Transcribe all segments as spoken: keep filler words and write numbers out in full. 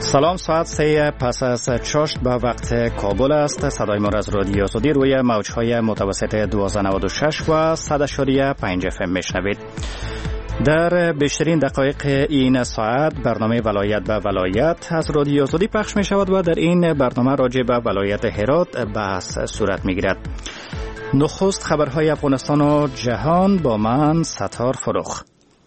سلام، ساعت سه پس از چاشت به وقت کابل است. صدای ما از رادیو آزادی روی موجهای متوسط دوازده نود و شش و صد اشاری پنج اف ام میشنوید. در بیشترین دقایق این ساعت برنامه ولایت به ولایت از رادیو آزادی پخش می شود و در این برنامه راجع به ولایت هرات بحث صورت می گیرد. نخست خبرهای افغانستان و جهان با من ستار فروخ.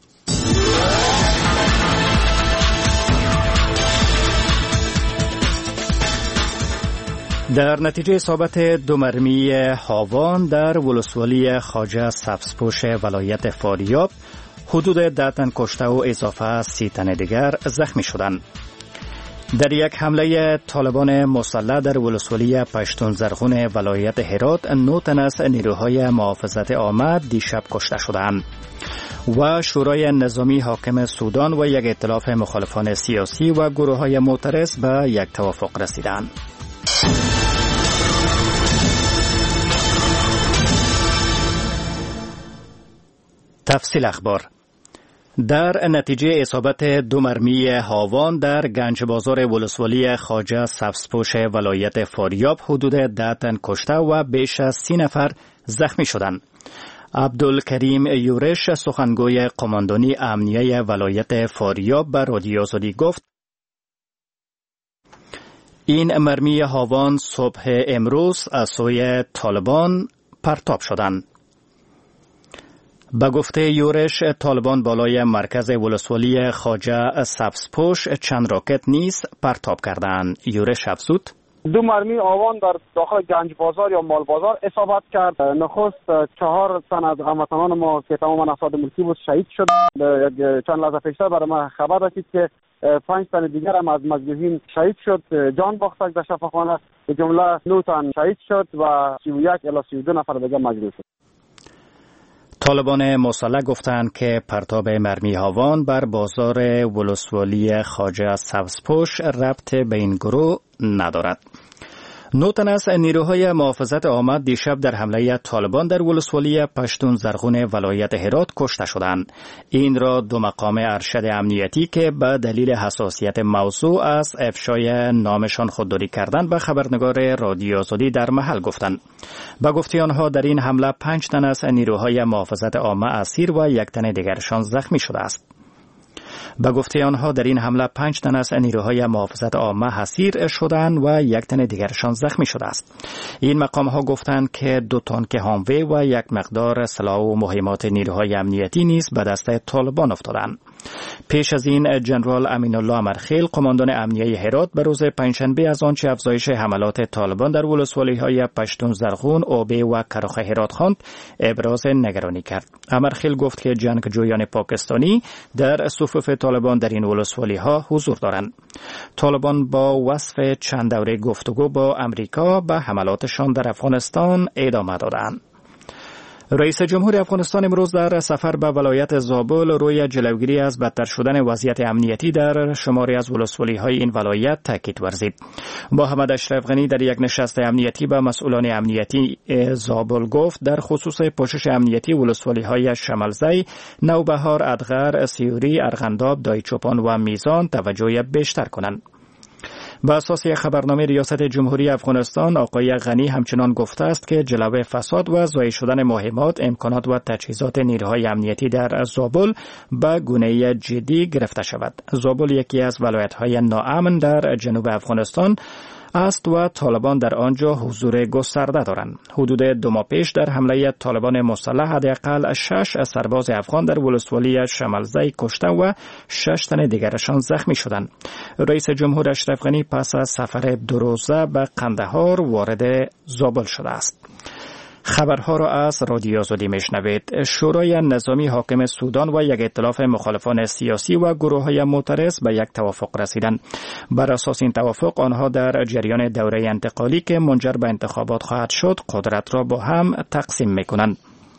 در نتیجه اصابت دو مرمی هاوان در ولسوالی خواجه سبزپوش ولایت فاریاب حدود ده تن کشته و اضافه سی تن دیگر زخمی شدند. در یک حمله طالبان مسلح در ولسوالی پشتون زرغون ولایت هرات نه تن از نیروهای محافظت عامه دیشب کشته شدند. و شورای نظامی حاکم سودان و یک ائتلاف مخالفان سیاسی و گروه‌های معترض به یک توافق رسیدند. تفصیل اخبار. در نتیجه اصابت دو مرمی هاوان در گنج بازار ولسوالی خواجه سبزپوش ولایت فاریاب حدود ده تن کشته و بیش از سی نفر زخمی شدند. عبدالکریم یورش سخنگوی قماندانی امنیه ولایت فاریاب به رادیو آزادی گفت این مرمی هاوان صبح امروز از سوی طالبان پرتاب شدند. به گفته یورش طالبان بالای مرکز ولسوالی خواجه سبزپوش چند راکت نیز پرتاب کردند. یورش افزود دو مرمی آوان در داخل گنج بازار یا مال بازار اصابت کرد. نخست چهار تن از هموطنان ما که تماما افراد ملکی بود شهید شد. چند لحظه پیشتر برای ما خبر رسید که پنج تن دیگر هم از مجروحین شهید شد، جان باختند در شفاخانه. به جمله نه تن شهید شد و سی و یک الی سی و دو نفر دیگر مجروح شد. طالبان مسلح گفتند که پرتاب مرمی هاوان بر بازار ولسوالی خواجه سبزپوش ربط به این گروه ندارد. نه تن از نیروهای محافظت عامه دیشب در حمله طالبان در ولسوالی پشتون زرغون ولایت هرات کشته شدند. این را دو مقام ارشد امنیتی که به دلیل حساسیت موضوع از افشای نامشان خودداری کردند به خبرنگار رادیو آزادی در محل گفتند. به گفته آنها در این حمله پنج تن از نیروهای محافظت عامه اسیر و یک تن دیگرشان زخمی شده است. به گفته آنها در این حمله پنج تن از نیروهای محافظت عامه اسیر شدند و یک تن دیگرشان زخمی شده است. این مقام ها گفتند که دو تانک هاموی و یک مقدار سلاح و مهمات نیروهای امنیتی نیز به دست طالبان افتادند. پیش از این جنرال امین الله امرخیل قماندان امنیه هرات به روز پنجشنبه از آنچه افزایش حملات طالبان در ولسوالی های پشتون زرغون، اوبه و کراخ هرات خواند ابراز نگرانی کرد. امرخیل گفت که جنگجویان پاکستانی در صفوف طالبان در این ولسوالی ها حضور دارند. طالبان با وصف چند دوره گفتگو با امریکا به حملاتشان در افغانستان ادامه دادند. رئیس جمهور افغانستان امروز در سفر به ولایت زابل روی جلوگیری از بدتر شدن وضعیت امنیتی در شماری از ولسوالی‌های این ولایت تاکید ورزید. محمد اشرف غنی در یک نشست امنیتی با مسئولان امنیتی زابل گفت در خصوص پوشش امنیتی ولسوالی‌های شملزی، نوبهار، ادغر، سیوری، ارغنداب، دایچوپان و میزان توجه بیشتر کنند. با اساس خبرنامه ریاست جمهوری افغانستان، آقای غنی همچنان گفته است که جلوه فساد و ضایع شدن مهمات، امکانات و تجهیزات نیروهای امنیتی در زابل به گونه جدی گرفته شود. زابل یکی از ولایت‌های ناامن در جنوب افغانستان است و طالبان در آنجا حضور گسترده دارند. حدود دو ماه پیش در حمله طالبان مسلح حداقل شش سرباز افغان در ولسوالی شملزی کشته و شش تن دیگرشان زخمی شدند. رئیس جمهور اشرف غنی پس از سفر دو روزه به قندهار وارد زابل شده است. خبرها را از رادیو آزادی میشنوید. شورای نظامی حاکم سودان و یک ائتلاف مخالفان سیاسی و گروه‌های معترض به یک توافق رسیدند. بر اساس این توافق آنها در جریان دوره انتقالی که منجر به انتخابات خواهد شد قدرت را با هم تقسیم می‌کنند.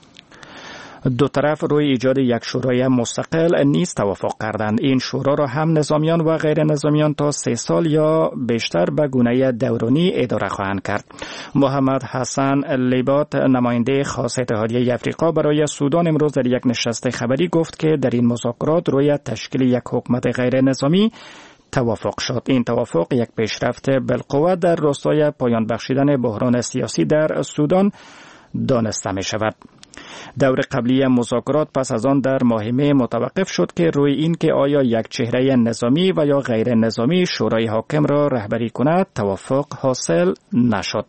دو طرف روی ایجاد یک شورای مستقل نیز توافق کردند. این شورا را هم نظامیان و غیر نظامیان تا سه سال یا بیشتر به گونه دورانی اداره خواهند کرد. محمد حسن لیبات نماینده خاص اتحادیه افریقا برای سودان امروز در یک نشست خبری گفت که در این مذاکرات روی تشکیل یک حکومت غیر نظامی توافق شد. این توافق یک پیشرفت بالقوه در راستای پایان بخشیدن بحران سیاسی در سودان دانسته می شود. دور قبلی مذاکرات پس از آن در ماه می متوقف شد که روی این که آیا یک چهره نظامی و یا غیر نظامی شورای حاکم را رهبری کند توافق حاصل نشد.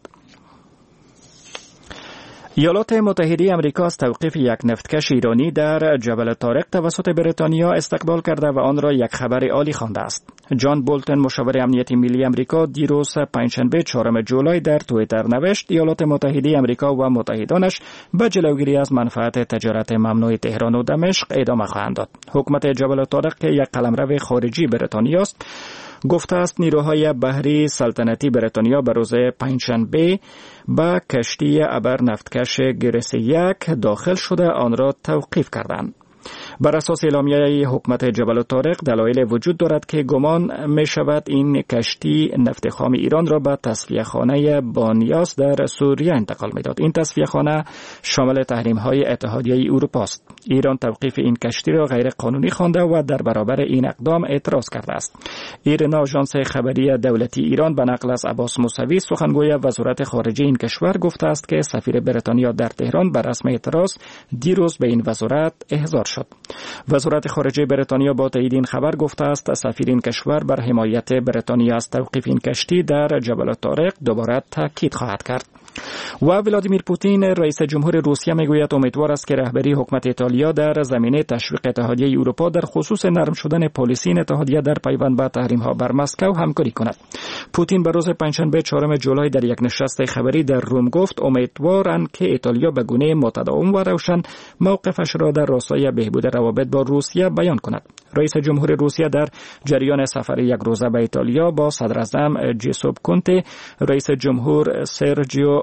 ایالات متحده آمریکا از توقیف یک نفتکش ایرانی در جبل طارق توسط بریتانیا استقبال کرده و آن را یک خبر عالی خوانده است. جان بولتن مشاور امنیت ملی آمریکا دیروز پنجشنبه چهارم جولای در توییتر نوشت ایالات متحده آمریکا و متحدانش به جلوگیری از منفعت تجارت ممنوع تهران و دمشق ادامه خواهند داد. حکومت جبل طارق که یک قلمرو خارجی بریتانیا است گفته است نیروهای بحری سلطنتی بریتانیا به روز پنجشنبه با کشتی ابر نفتکش گرس یک داخل شده آن را توقیف کردند. بر اساس اعلامیه حکومت جبل طارق دلایل وجود دارد که گمان می شود این کشتی نفت خام ایران را به تصفیه خانه بانیاس در سوریه انتقال می داد. این تصفیه خانه شامل تحریم های اتحادیه اروپا است. ایران توقیف این کشتی را غیر قانونی خوانده و در برابر این اقدام اعتراض کرده است. ایرنا آژانس خبری دولتی ایران به نقل از عباس موسوی سخنگوی وزارت خارجه این کشور گفته است که سفیر بریتانیا در تهران بر رسم اعتراض دیروز به این وزارت احضار شد. وزارت خارجه بریتانیا با تایید این خبر گفته است سفیر این کشور بر حمایت بریتانیا از توقیف این کشتی در جبل طارق دوباره تاکید خواهد کرد. و ولادیمیر پوتین رئیس جمهور روسیه میگوید امیدوار است که رهبری حکومت ایتالیا در زمینه تشویق اتحادیه اروپا در خصوص نرم شدن پالیسی این اتحادیه در پیوند به تحریم‌ها بر مسکو همکاری کند. پوتین به روز پنجشنبه چهارم جولای در یک نشست خبری در روم گفت امیدوارند که ایتالیا به گونه متداوم و روشن موقفش را در راستای بهبود روابط با روسیه بیان کند. رئیس جمهور روسیه در جریان سفر یک روزه به ایتالیا با صدر اعظم جوزپ کونته، رئیس جمهور سرجیو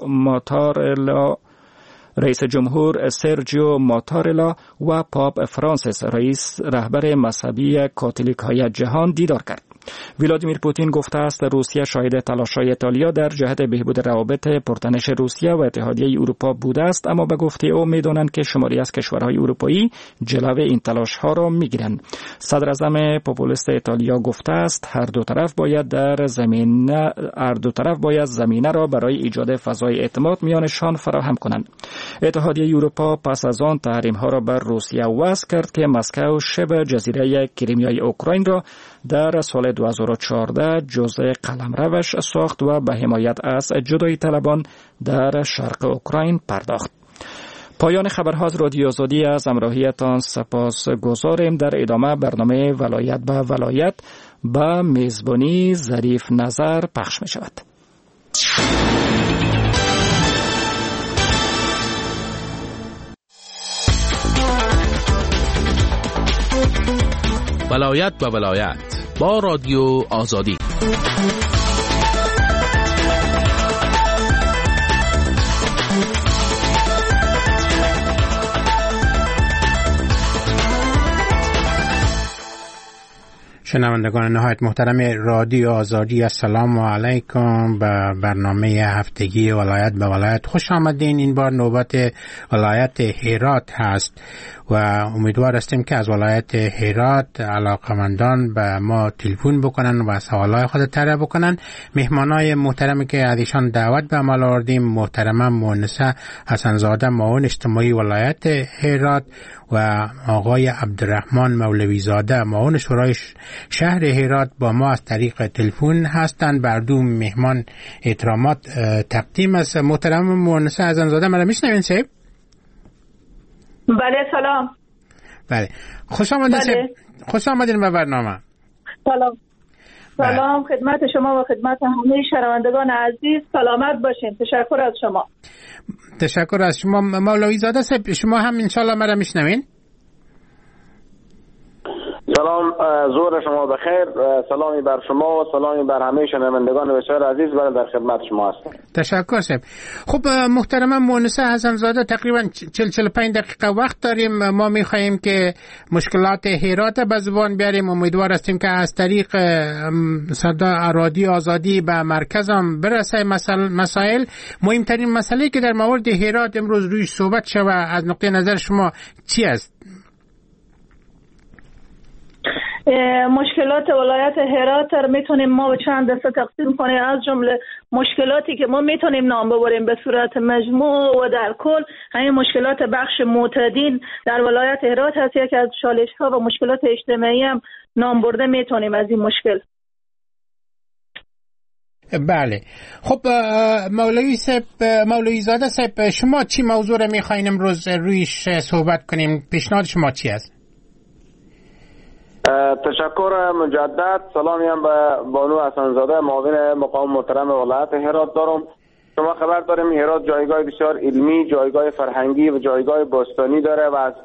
ماتارلا رئیس جمهور سرجیو ماتارلا و پاپ فرانسیس رئیس رهبر مذهبی کاتولیک های جهان دیدار کرد. ولادیمیر پوتین گفته است روسیه شاهد تلاش‌های ایتالیا در جهت بهبود روابط پرتنش روسیه و اتحادیه اروپا بوده است، اما به گفته او می‌دانند که شماری از کشورهای اروپایی جلوی این تلاش‌ها را می‌گیرند. صدر اعظم پاپولیست ایتالیا گفته است هر دو طرف باید در زمینه هر دو طرف باید زمینه را برای ایجاد فضای اعتماد میانشان فراهم کنند. اتحادیه اروپا پس از آن تحریم‌ها را بر روسیه وضع کرد که مسکو شبه جزیره کریمیای اوکراین را در سال دو هزار و چهارده جزء قلمروش ساخت و به حمایت از جدایی طلبان در شرق اوکراین پرداخت. پایان خبرها از رادیو آزادی از همراهیتان سپاس گزاریم. در ادامه برنامه ولایت به ولایت با میزبانی ظریف نظر پخش می شود. ولایت به ولایت با رادیو آزادی. شنوندگان نهایت محترم رادیو آزادی، السلام علیکم. به برنامه هفتگی ولایت به ولایت خوش آمدین. این بار نوبت ولایت هرات هست و امیدوار هستیم که از ولایت هرات علاقمندان به ما تلفن بکنن و سوالای خود طرح بکنن. مهمانای محترمی که از ایشان دعوت به عمل آوردیم محترمه مونسه حسنزاده معاون اجتماعی ولایت هرات و آقای عبدالرحمن مولوی زاده معاون شورای شهر هرات با ما از طریق تلفن هستند. بر دو مهمان احترامات تقدیم است. محترم مونسه حسنزاده مرا میشنوین صاحب؟ بله سلام. بله خوش آمدید. بله. خوش آمدید به برنامه. سلام. سلام بله. خدمت شما و خدمت همه شنوندگان عزیز. سلامت باشین. تشکر از شما. تشکر از شما مولوی زاده صاحب. شما هم انشالله مرا میشنوین؟ سلام، ظهر شما بخیر. سلامی بر شما و سلامی بر همه شنوندگان بسیار عزیز. بله در خدمت شما هستم. تشکر صاحب. خب محترم مونسه حسنزاده تقریبا چهل چهل و پنج دقیقه وقت داریم. ما میخواهیم که مشکلات هرات به زبان بیاریم. امیدوار هستیم که از طریق صدا رادیو آزادی به مرکز هم برسه مسائل. مهمترین مسئله که در مورد هرات امروز روی صحبت شود از نقطه نظر شما چی است؟ مشکلات ولایت هرات رو میتونیم ما به چند دسته تقسیم کنیم. از جمله مشکلاتی که ما میتونیم نام ببریم به صورت مجموع و در کل، همین مشکلات بخش معتادین در ولایت هرات هست. یکی از چالش ها و مشکلات اجتماعی هم نام برده میتونیم از این مشکل. بله. خب مولوی صاحب، مولوی زاده صاحب، شما چی موضوع رو میخواین امروز رویش صحبت کنیم؟ پیشنهاد شما چی است؟ تشکر مجدد. سلامی هم به بانو حسن زاده معاون مقام محترم ولایت هرات دارم. شما خبر داریم هرات جایگاه بسیار علمی، جایگاه فرهنگی و جایگاه باستانی داره و از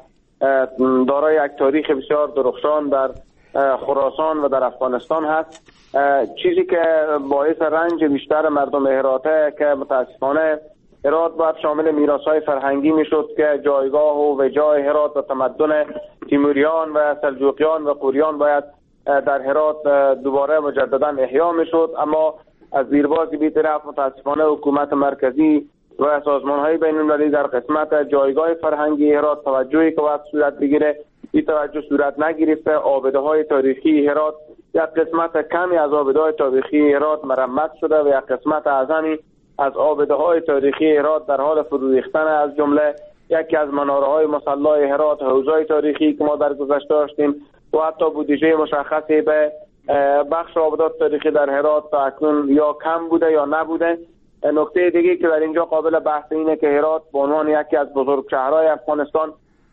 دارای یک تاریخ بسیار درخشان در خراسان و در افغانستان هست. چیزی که باعث رنج بیشتر مردم هراته که متاسفانه هرات باید شامل میراث‌های فرهنگی میشد که جایگاه و وجای هرات و تمدن تیموریان و سلجوقیان و قوریان باید در هرات دوباره مجددا احیا میشد، اما از زیربازی بی‌طرف متاسفانه حکومت مرکزی و سازمان‌های بین‌المللی در قسمت جایگاه فرهنگی هرات توجهی که باید صورت بگیره این توجه صورت نگرفته. آبده‌های تاریخی هرات، یک قسمت کمی از آبده‌های تاریخی هرات مرمت شده و یک قسمت اعظمی از آبده‌های تاریخی هرات در حال فرو ریختن، از جمله یکی از مناره‌های مصلی هرات، حوض‌های تاریخی که ما در گذشته داشتیم و حتی بودجه مشخصی به بخش آبدات تاریخی در هرات تا اکنون یا کم بوده یا نبوده. نکته دیگه که در اینجا قابل بحث اینه که هرات به عنوان یکی از بزرگ شهرهای افغانستان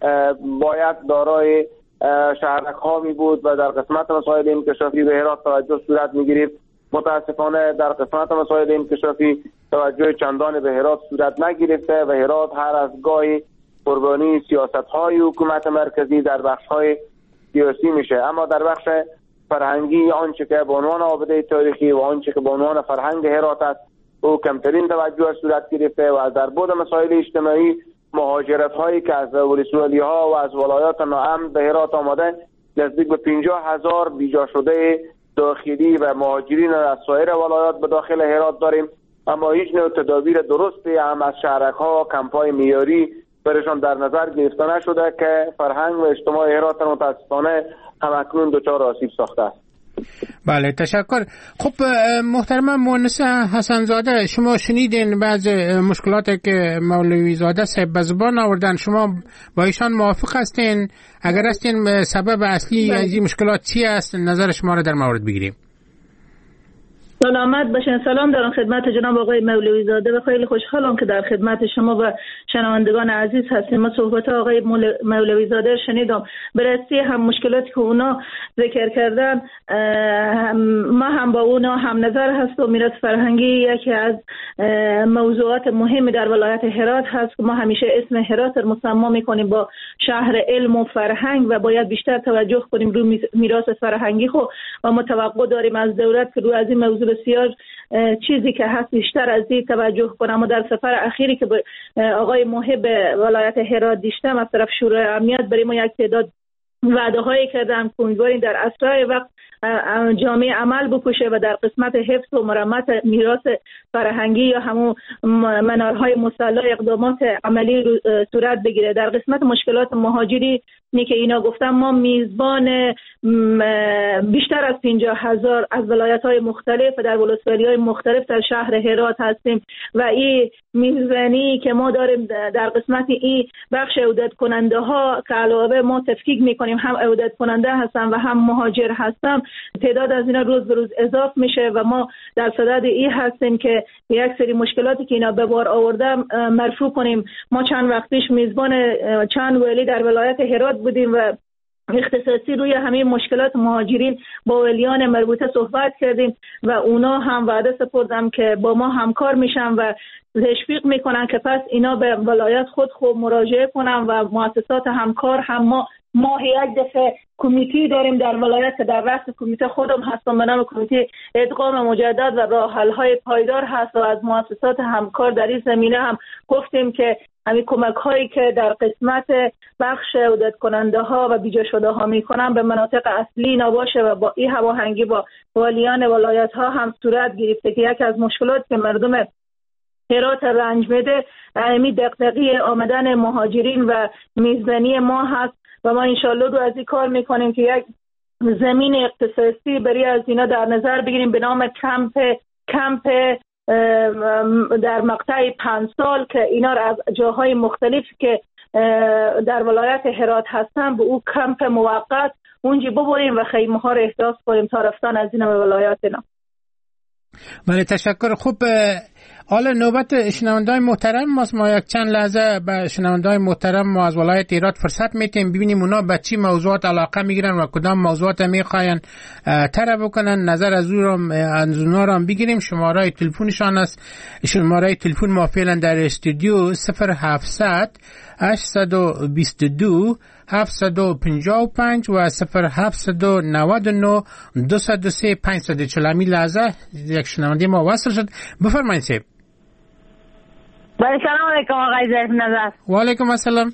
باید دارای شهرک ها می بود و در قسمت مسائل انکشافی به هرات توجه صورت می گرفت. متاسفانه در قسمت مسائل انکشافی توجه چندان به هرات صورت نگرفته و هرات هر از گاهی قربانی سیاست های حکومت مرکزی در بخش های سیاسی میشه. اما در بخش فرهنگی آنچه که به عنوان آبده تاریخی و آنچه که به عنوان فرهنگ هرات است او کمترین توجه صورت گرفته و در بعد مسائل اجتماعی مهاجرت هایی که از ولسوالی ها و از ولایات ناامن به هرات آمده نزدیک به پنجاه هزار بیجا شده داخلی و مهاجرین از سایر ولایات به داخل هرات داریم، اما هیچ نوع تدابیر درستی هم از شهرک ها کمپای میاری برشان در نظر گرفته نشده که فرهنگ و اجتماع هرات متاسفانه همکنون دچار آسیب ساخته است. بله تشکر. خب محترم مؤنس حسن زاده، شما شنیدین بعض مشکلات که مولوی زاده صاحب به زبان آوردن، شما با ایشان موافق هستین؟ اگر هستین سبب اصلی از این مشکلات چی است؟ نظر شما را در مورد بگیریم. سلامت باشین. سلام دارم خدمت جناب آقای مولوی زاده و خیلی خوشحالم که در خدمت شما و شنوندگان عزیز هستیم. ما صحبت آقای مولوی زاده شنیدم، بررسی هم مشکلاتی که اونا ذکر کردن ما هم با اونا هم نظر هست و میراث فرهنگی یکی از موضوعات مهمی در ولایت هرات هست. ما همیشه اسم هرات رو مسما میکنیم با شهر علم و فرهنگ و باید بیشتر توجه کنیم روی میراث فرهنگی خو و متوقع داریم از دولت که روی از این موضوع بسیار چیزی که هست بیشتر از این توجه کنم. و در سفر اخیری که آقای محب ولایت هرات دیشتم از طرف شورای امنیت برای ما یک تعداد وعده هایی کردن که امیدواریم در اسرع وقت جامعه عمل بکشه و در قسمت حفظ و مرمت میراث فرهنگی یا همون منارهای مصلی اقدامات عملی صورت بگیره. در قسمت مشکلات مهاجری نی که اینا گفتم، ما میزبان بیشتر از پنجاه هزار از ولایت‌های مختلف و در ولسوالی‌های مختلف در شهر هرات هستیم و این میزبانی که ما داریم در قسمت این بخش عودت کننده ها که علاوه ما تفکیک میکنیم هم عودت کننده هستن و هم مهاجر هستن، تعداد از اینا روز به روز اضافه میشه و ما در صدد این هستیم که یک سری مشکلاتی که اینا به بار آورده مرفوع کنیم. ما چند وقت پیش میزبان چند ولی در ولایت هرات بودیم و اختصاصی روی همه مشکلات مهاجرین با ولیان مربوطه صحبت کردیم و اونا هم وعده سپردن که با ما همکار میشن و تشویق میکنن که پس اینا به ولایت خود خود مراجعه کنن و مؤسسات همکار هم ما ماه یک دفعه کمیته داریم در ولایت که در رأس کمیته خودم هستم به نام کمیته ادغام مجدد و راه حل های پایدار هست و از مؤسسات همکار در این زمینه هم گفتیم که همین کمک هایی که در قسمت بخش عودت کننده ها و بیجا شده ها میکنن به مناطق اصلی نباشه و با این هماهنگی با والیان ولایت ها هم صورت گرفته که یکی از مشکلات که مردم هرات رنج میده همین دغدغه آمدن مهاجرین و میزبانی ما هست و ما انشالله رو از این کار میکنیم که یک زمین اختصاصی برای از اینا در نظر بگیریم به نام کمپ کمپ در مقطع پنج سال که اینا را از جاهای مختلف که در ولایت هرات هستن به او کمپ موقت اونجا ببریم و خیمه ها را احداث کنیم تا رفتن از اینا به ولایت اینا. بله تشکر. خوب حالا نوبت شنونده‌های محترم ماست. ما یک چند لحظه به شنونده‌های محترم ما از ولایت هرات فرصت میتیم ببینیم اونا به چی موضوعات علاقه میگیرن و کدام موضوعات میخواین طرح بکنن، نظر از او را از اونا را بگیریم. شماره تلفنشان است، شماره تلفن ما فعلا در استودیو صفر هفتصد هشتصد و بیست و دو هفتصد و پنجاه و پنج و صفر هفتصد و نود و نه دویست و سه پانصد و چهل. همین لحظه یک شنونده ما وصل شد. بفرمایید سیب. بله سلام علیکم آقای ظریف نظر. و علیکم السلام.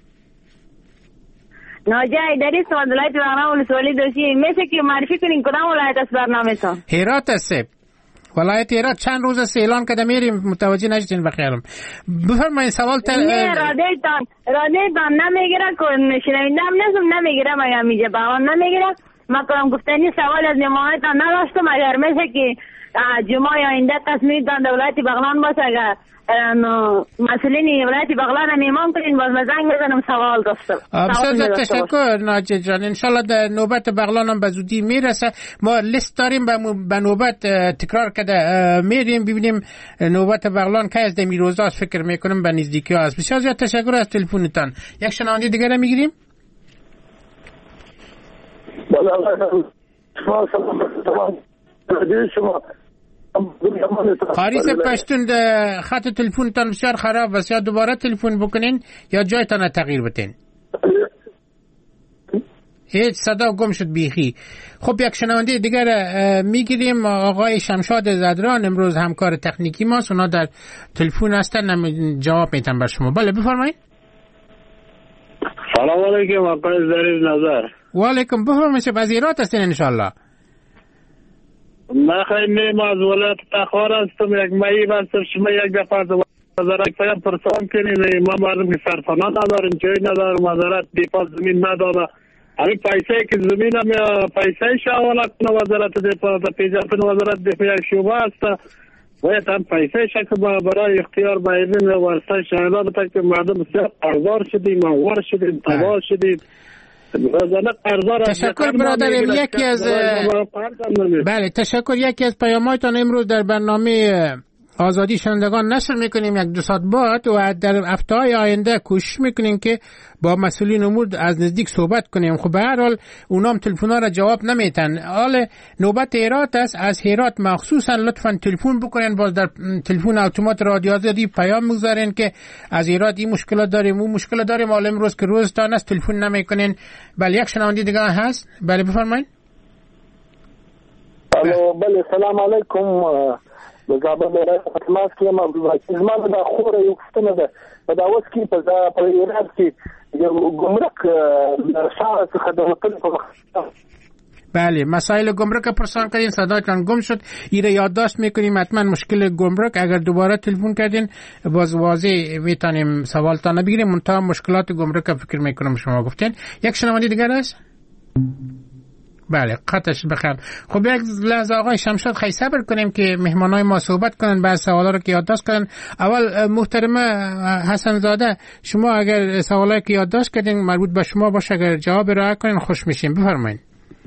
ناجی ایدری است از ولایت بغلان ولسوالی دوشی. میشه که معرفی کنین کدام ولایت است برنامه‌تون؟ هرات است. ولایت هرات چند روز است اعلان کرده میریم، متوجه نشدین بخیرم. بفرمایید سوال تر. نه رادیتان رادیتان نمیگیره کن شنویندم نسم نمیگیره مگه میگه بغلان نمیگیره. ما کنم گفتنی سوال از نمایتان نداشتم. اگر میشه که جمعه آینده تصمیم دارن ولایت بغلان باشه اگر مسئولین ولایت بغلان هم ایمان کنین باز مزنگ بزنم سوال داشتم. بسیار تشکر ناجی جان. انشالله در نوبت بغلان هم به زودی میرسه. ما لیست داریم به نوبت تکرار کرده میریم ببینیم نوبت بغلان که از دمی روزاست. فکر میکنم به نزدیکی ها است. بسیار زیاد تشکر از تلفنتان. یک شنونده دیگر هم میگیریم. خاریس پشتون خط تلفنتان بسیار خراب است. یا دوباره تلفن بکنین یا جایتان تغییر بتین. هیچ صدا گم شد بیخی. خب یک شنونده دیگر میگیریم. آقای شمشاد زدران امروز همکار تکنیکی ماست. اونا در تلفن هستن جواب میتن بر شما. بله بفرمایید. سلام علیکم آقای ظریف نظر. و علیکم. بفرمایید. از هرات هستین انشالله؟ من خیلی ما از ولایت تخار هستم. یک مایی بستم شما یک دفعه از وزارت فایم پرسان کنین. ما مردم که سرطانات نداریم چایی نداریم وزارت دیپا زمین نداره. همین پیسه که زمین هم پیسه شاولا کنه وزارت دیپا پیجاتن وزارت دیپا یک شعبه هست باید هم پیسه شکل برای اختیار بایدن و ورسای شهداد تا که مردم بسیار ارزار شدیم موار شدیم تباه شدیم. تشکر برادرم. یکی از بله تشکر. یکی از پیام‌هایتان امروز در برنامه آزادی شنوندگان نشر میکنیم یک دو ساعت بعد و در هفته‌های آینده کوشش میکنیم که با مسئولین امور از نزدیک صحبت کنیم. خب به هر حال اونام تلفن‌ها را جواب نمیتن. حال نوبت هرات است. از هرات مخصوصا لطفاً تلفن بکنین. باز در تلفن اتومات رادیو آزادی پیام میگذارین که از هرات این مشکلات داریم اون مشکلات داریم. حالا امروز که روزتان است تلفن نمیکنین. بله یک شنونده دیگه هست. بله بفرمایید. الو بله سلام علیکم. بزابه میره خدمت که ما زمان دا خوره یو کفتنه ده و دا اوس کی په په ایران کې ګمرک شاه څخه د وطن په مخ. بله مسائل گمرک پرسان کردین صدایتان گم شد. ایره یادداشت میکنیم حتما مشکل گمرک. اگر دوباره تلفن کردین باز واضح میتونیم سوالتان بگیریم. منتها مشکلات گمرک فکر میکنم شما گفتین. یک شنونده دیگر است. بله قطعش بخیر. خب یک لحظه آقای شمشاد خیلی صبر کنیم که مهمانای ما صحبت کنن بعد سوالا رو که یادداشت کنن. اول محترم حسن زاده شما اگر سوالایی که یادداشت کردین مربوط به شما باشه اگر جواب ارائه کنین خوش میشیم. بفرمایید.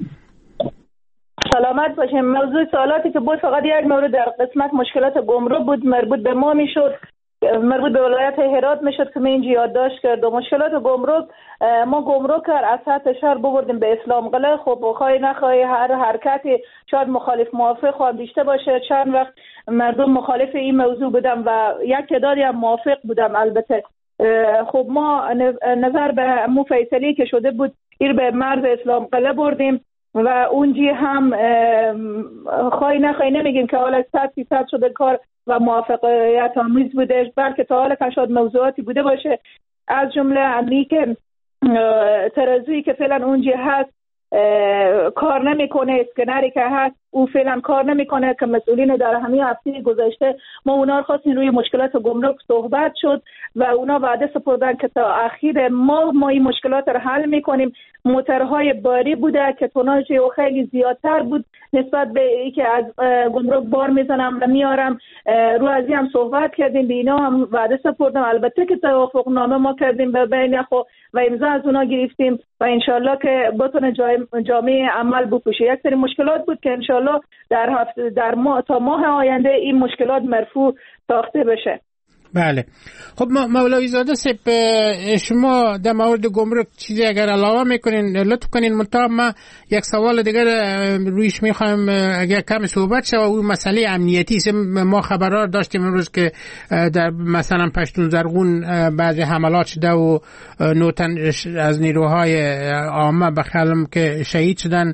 سلامت باشیم. موضوع سوالاتی که بود فقط یک مورد در قسمت مشکلات گمرک بود مربوط به ما میشد مربوط به ولایت هرات میشد که من اینجا یادداشت کرد. و مشکلات گمرک ما گمرک از سطح شهر ببردیم به اسلام قلعه. خب خواهی نخواهی هر حرکتی شاید مخالف موافق خواهم دیشته باشه. چند وقت مردم مخالف این موضوع بودم و یک تعدادی هم موافق بودم. البته خب ما نظر به مو فیصلی که شده بود ایر به مرز اسلام قلعه بردیم و اونجی هم خواهی نخواهی نمیگیم که حالا صد فیصد شده کار و موافقت آمیز بوده بلکه تا حالا که شاید موضوعاتی بوده باشه از جمله امی که ترازویی که فعلا اونجا هست کار نمیکنه، اسکنری که هست او فعلا کار نمیکنه که مسئولین در همین هفته گذشته ما اونا خواستیم روی مشکلات گمرک صحبت شد و اونا وعده سپردن که تا اخیر ماه ما این مشکلات رو حل میکنیم. موترهای باری بوده که توناژ او خیلی زیادتر بود نسبت به اینکه از گمرک بار میزنم و میارم. رو از این هم صحبت کردیم، به اینا هم وعده سپردم. البته که توافق نامه ما کردیم به بین خو و امضا از اونا گرفتیم و انشالله که بتونه جامعه عمل بپوشه. یک سری مشکلات بود که انشالله در هفته در ماه تا ماه آینده این مشکلات مرفوع ساخته بشه. بله. خب مولوی زاده سپ، شما در مورد گمرک چیزی اگر علاوه میکنین لطف کنین. منتها ما یک سوال دیگر رویش میخوایم اگر کم صحبت شه، اون مسئله امنیتی است. ما خبرار داشتیم امروز که در مثلا پشتون زرغون بعضی حملات شده و نوتن از نیروهای عامه به خلم که شهید شدن.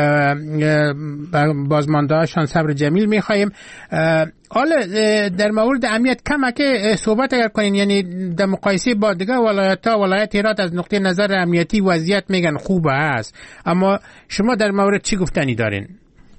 بازماندهاشان صبر جمیل میخوایم. حالا در مورد امنیت کم که صحبت اگر کنین، یعنی در مقایسه با دیگه ولایت ها، ولایت هرات از نقطه نظر امنیتی وضعیت میگن خوبه است، اما شما در مورد چی گفتنی دارین؟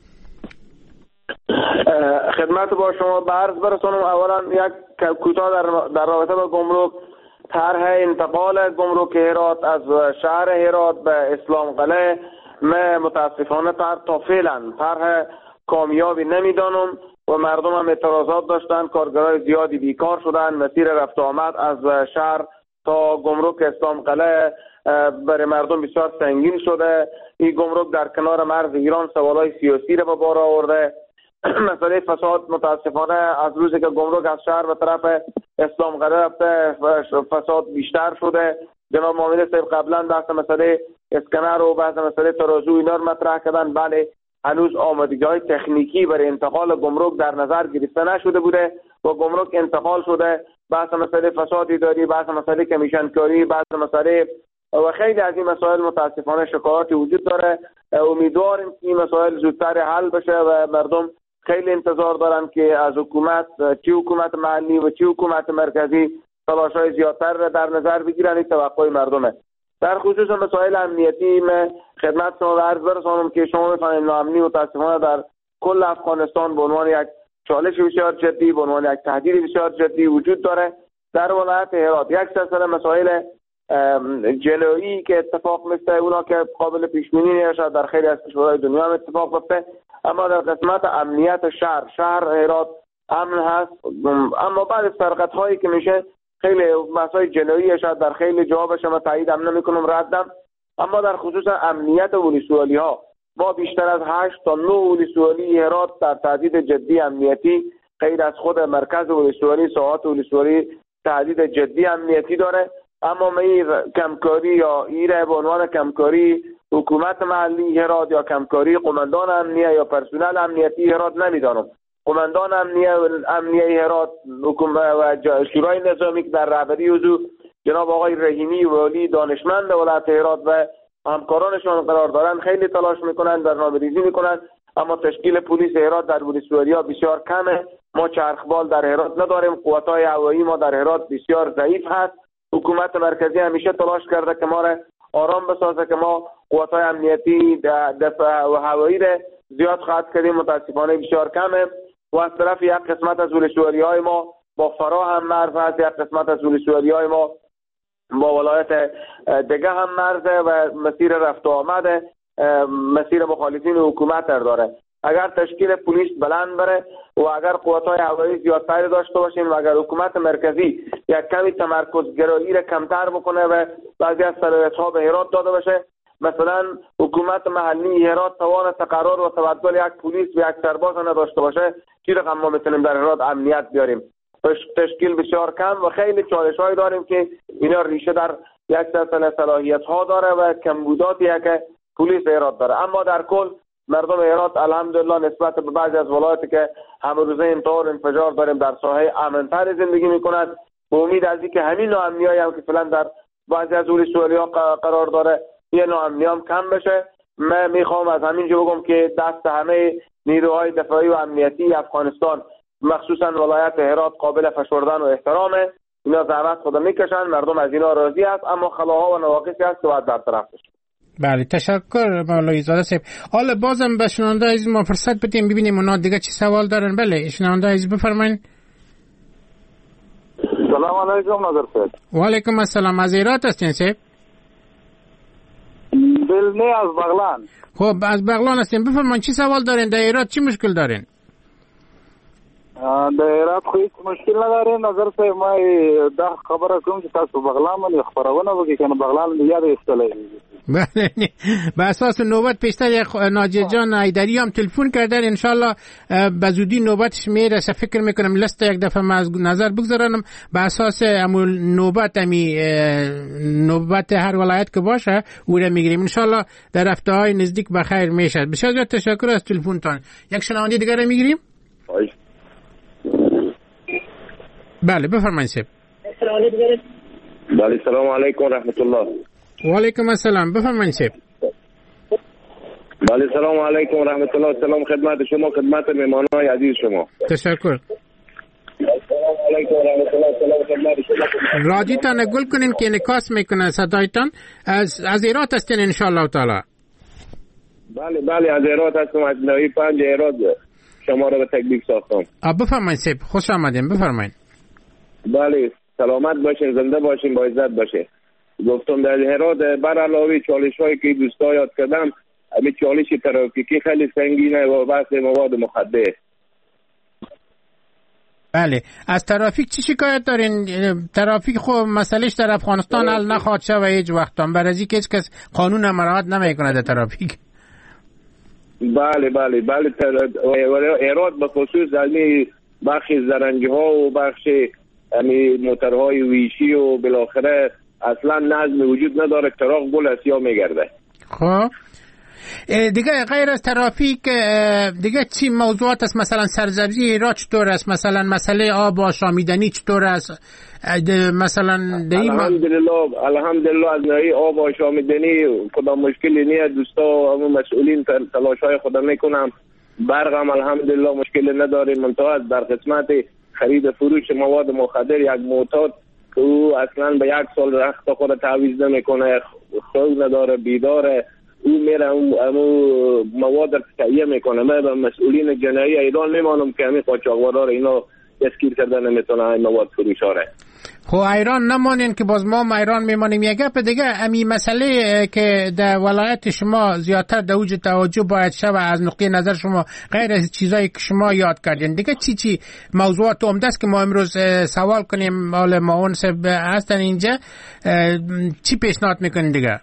خدمت با شما به عرض برسونم. اولا یک کوتاه در, در رابطه با گمرک. طرح انتقال گمرک هرات از شهر هرات به اسلام قلعه من متاسفانه طرح تا فعلا طرح کامیابی نمیدانم و مردم هم اعتراضات داشتن. کارگرای زیادی بیکار شدن. مسیر رفت آمد از شهر تا گمرک اسلام قلعه برای مردم بسیار سنگین شده. این گمرک در کنار مرز ایران سوالای سیاسی را به بار آورده. مسئله فساد متاسفانه از روزی که گمرک از شهر به طرف اسلام قلعه رفته فساد بیشتر شده. جناب معاون صاحب قبلا بحث مسئله اسکنر و بحث مسئله ترازو اینا رو مطرح کردن. بله، هنوز آمادگی‌های تکنیکی برای انتقال گمرک در نظر گرفته نشده بوده و گمرک انتقال شده. بحث مسئله فسادی داری، بحث مسئله کمیشن کاری، بحث مسئله و خیلی از این مسائل متاسفانه شکایاتی وجود داره. امیدواریم که این مسائل زودتر حل بشه و مردم خیلی انتظار دارن که از حکومت، چه حکومت محلی و چه حکومت مرکزی، تلاش‌های زیادتر در نظر بگیرن. این توقع مردمه. در خصوص مسائل امنیتی من خدمت شما عرض برسانم که شما می‌فهمید ناامنی متاسفانه در کل افغانستان به عنوان یک چالش بسیار جدی، به عنوان یک تهدید بسیار جدی وجود داره. در ولایت هرات یک سلسله مسائل جنایی که اتفاق میفته اونا که قابل پیش بینی نمیشه، در خیلی از کشورهای دنیا هم اتفاق میفته، اما در قسمت امنیت شهر شهر هرات امن هست. اما بعد از سرقت هایی که میشه خیلی مسائل جنایی شد در خیلی جاها بشه، من تایید هم نمیکنم ردم. اما در خصوص امنیت ولسوالی ها ما بیشتر از هشت تا نه ولسوالی هرات در تهدید جدی امنیتی، غیر از خود مرکز ولسوالی ساحات ولسوالی تهدید جدی امنیتی داره. اما می کمکاری یا ایره به عنوان کمکاری حکومت محلی هرات یا کمکاری قماندان امنیه یا پرسنل امنیتی هرات نمیدانم. قماندان امنیه امنیه هرات و شورای نظامی که در رهبری حضور جناب آقای رحیمی والی دانشمند ولایت هرات و همکارانشان قرار دارن خیلی تلاش میکنن، برنامه‌ریزی میکنن، اما تشکیل پلیس هرات در ولسوالی‌ها بسیار کمه. ما چرخبال در هرات نداریم، قوت‌های هوایی ما در هرات بسیار ضعیف هست. حکومت مرکزی همیشه تلاش کرده که ما را آرام بسازه که ما قوت‌های امنیتی دفاع و هوایی را زیاد خواهد کردیم، متاسفانه بسیار کمه. و از طرف یک قسمت از ولسوالی‌های ما با فرا هم مرز هست، یک قسمت از ولسوالی‌های ما با ولایت دیگه هم مرزه و مسیر رفت و آمده مسیر مخالفین حکومت داره. اگر تشکیل پلیس بلند بره و اگر قوت‌های هوایی زیادتری داشته باشیم و اگر حکومت مرکزی یک کمی تمرکز گرایی را کمتر بکنه و بعضی از صلاحیت‌ها به هرات داده بشه، مثلا حکومت محلی هرات توان تقرر و تبدل یک پلیس و یک سرباز نداشته باشه، چی رقم ما میتونیم در هرات امنیت بیاریم؟ تشکیل بسیار کم و خیلی چالش‌هایی داریم که اینا ریشه در یک سلسله صلاحیت‌ها داره و کمبوداتی که پلیس هرات داره. اما در کل مردم هرات الحمدلله نسبت به بعضی از ولایاتی که همه روزه انتحار انفجار داریم در ساحه امن‌تر زندگی میکنند. به امید از اینکه همین ناامنی‌هایی هم که فعلا در بعضی از ولسوالی‌ها قرار داره یه ناامنی هم کم بشه. من میخوام از همینجا بگم که دست همه نیروهای دفاعی و امنیتی افغانستان مخصوصا ولایت هرات قابل فشردن و احترامه. اینا زحمت خود میکشن، مردم از اینا راضی است، اما خلاها و نواقصی هست که باید برطرف بشه. بله تشکر مولوی زاده صاحب. حالا بازم به شنونده عزیز ما فرصت بدیم ببینیم اونا دیگه چی سوال دارن. بله شنونده عزیز بفرمایید. سلام علیکم ناظر صاحب. و علیکم السلام. از ایران هستین صاحب؟ بل نه از بغلان. خب از بغلان هستین، بفرمایید چی سوال دارین؟ در ایران چی مشکل دارین؟ در ایران خو هیڅ مشکل نه دارین ناظر صاحب. ما دا خبره کوم چې تاسو بغلان باندې خبرونه وکړئ کنه بغلان یاد ایستلې. بله به اساس نوبت پیشتر ناجی جان ایدری هم تلفن کردن، انشالله به زودی نوبتش میرسه. فکر میکنم لست یک دفعه ما از نظر بگذارم به اساس امول نوبت امی نوبت هر ولایت که باشه او را میگیریم انشالله در هفته های نزدیک بخیر میشه. بسیار زیاد تشکر از تلفنتان. یک شنونده دیگر را میگیریم. بله بفرمایید صاحب. بله سلام علیکم رحمت الله. و علیکم السلام بفرمایید صاحب. بله سلام علیکم رحمت الله. سلام خدمت شما، خدمت مهمانان عزیز شما. تشکر. رادیوتان گل کنین که انعکاس میکنه صدایتان. از از ایرات هستین ان شاء الله تعالی. بله بله از ایرات هستم، از نوی پنج ایرات شما را به تکلیف ساختم. بفرمایید صاحب، خوش آمدین. بفرمایید. بله سلامت باشین، زنده باشین، با عزت باشه. گفتم در هرات بر علاوه چالش هایی که دوستا یاد کردم، همین چالش ترافیکی خیلی سنگینه و بحث مواد مخدر. بله از ترافیک چی شکایت دارین؟ ترافیک خب مسئلهش در افغانستان حل نخواهد شد و هیچ وقت هم برای اینکه هیچ کس قانون مراعات نمیکنه در ترافیک. بله بله بله هرات به خصوص همین بخش زرنگی ها و بخش همین موترهای ویشی و بالاخره اصلا نظم وجود نداره، چراغ گل اسیا میگرده. خب دیگه غیر از ترافیک دیگه چی موضوعات است؟ مثلا سرسبزی ایران چطور است؟ مثلا مسئله آب و آشامیدنی چطور است؟ مثلا الحمدلله الحمدلله از ناحیه آب و آشامیدنی کدام مشکلی نیست. دوستا و مسئولین تلاشای خود میکنم. برق هم الحمدلله مشکلی نداریم. منتها در قسمت خرید فروش مواد مخدر یک معتاد که او اصلا به یک سال رخت خود تعویض نمیکنه، خود نداره، بیداره، او میره امو مواد رو تهیه میکنه. من به مسئولین جنایی ایران میمانم که همین قاچاقبرا رو اینا دستگیر کرده نمیتونه این مواد فروش ها. خب ایران نمانین که باز ما ایران میمانیم. یک گپ دیگه امی مسئله که در ولایت شما زیادتر در اوج توجه باید شود از نقطه نظر شما، غیر از چیزایی که شما یاد کردین دیگه چی چی موضوعات عمده است که ما امروز سوال کنیم؟ حال معاون صاحب هستن اینجا، چی پیشنهاد میکنین دیگه؟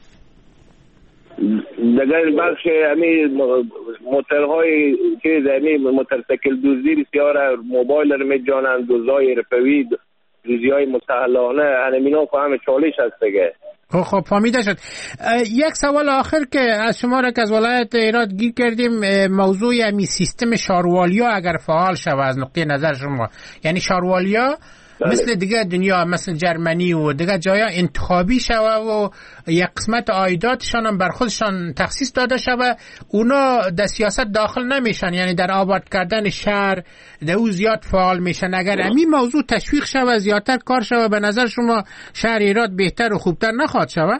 دیگر بخش همین موترهای چیز همین موتورسیکل دزدی بسیار، موبایل رو میجانن، دوزای رفوی، دوزی های مستحلانه، هنمینا فهم چالش هست دیگه. خب خب فهمیده شد. یک سوال آخر که از شما را که از ولایت ایران گیر کردیم، موضوع همین سیستم شاروالیا اگر فعال شود از نقطه نظر شما، یعنی شاروالیا بله. مثل دیگه دنیا مثل جرمنی و دیگه جایا انتخابی شوه و یک قسمت عایداتشان هم بر خودشان تخصیص داده شوه، اونا در سیاست داخل نمیشن، یعنی در آباد کردن شهر در او زیاد فعال میشن. اگر همین موضوع تشویق شوه، زیادتر کار شوه، به نظر شما شهر ایران بهتر و خوبتر نخواهد شوه؟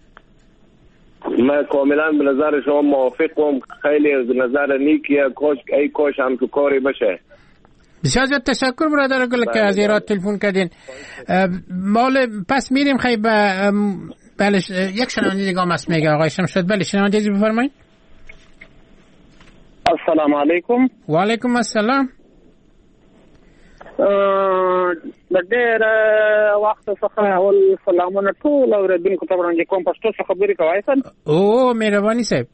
من کاملا به نظر شما موافقم. خیلی نظر نیکیه، کاش ای کاش هم تو کاری بشه. بسیار زیاد تشکر برادر گل که از ایران تلفن کردین. مال پس میریم خیلی به بله یک شنونده دیگه هم هست میگه آقای شمشاد. بله شنونده دیگه بفرمایید. السلام علیکم. و علیکم السلام. ډېر وخت څخه اول سلامونه ټول اوریدونکو ته وړاندې کوم. پښتو څخه خبرې کوئ سن؟ او مهرباني صاحب.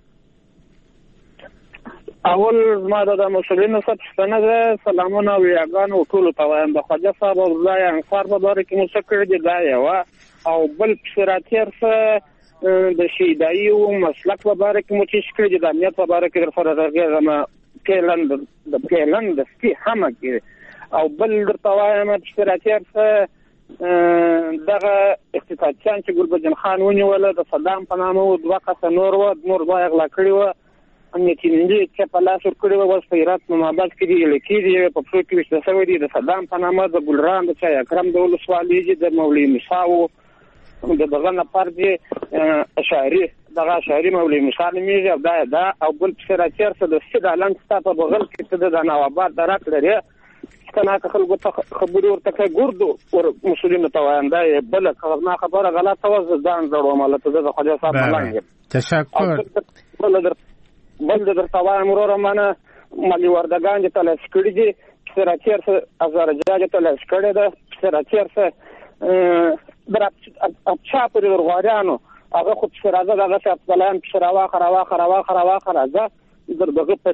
اول ما د مسؤلینو څخه پوښتنه ده، سلامونه او یاګانو ټولو ته وایم. د خواجه صاحب او الله انصار په باره کې مو څه کړي دي دا یوه، او بل پسې راتېر څه د شیدایي او مسلک په باره کې مو څه کړي دي، د امنیت په باره کې در سره غږېږم پلن د پلن د سپي همه کې، او بل درته وایم پسې راتېر څه دغه اقتصادچیان چې ګلبدین خان ونیوله د صدام په نامه و، دوه کسه نور وه، نور دوه یې غلا کړي وه، امنیتي چې په لاس ورکړي وه، اوس په هرات نوماباد کې دي، لیکي دي، په پښو کې ویشته شوی دي. د صدام په نامه د ګلران د چای اکرم د ولسوالۍ دي، د مولوي موسی و د دغه نفر دي اشعري دغه شهري مولوي مثال میږي دا دا او بل سره چیرته د سید علم ستا په بغل کې ته د نوابات درک لري کنه خلکو ته خبرې ورته کوي ګردو ور مسلمان ته وایم دا بل نه خبره غلطه و ځان زړو مالته د خدای صاحب ملنګ تشکر بل در بل در توایم ورو منه ملي وردګان ته لاس کړی دي سره چیرته هزار جاجه ته لاس کړی ده سره چیرته در اچھا پر ورغاریانو هغه خو سره ده هغه څه پلان سره واخره واخره واخره واخره ده در دغه پر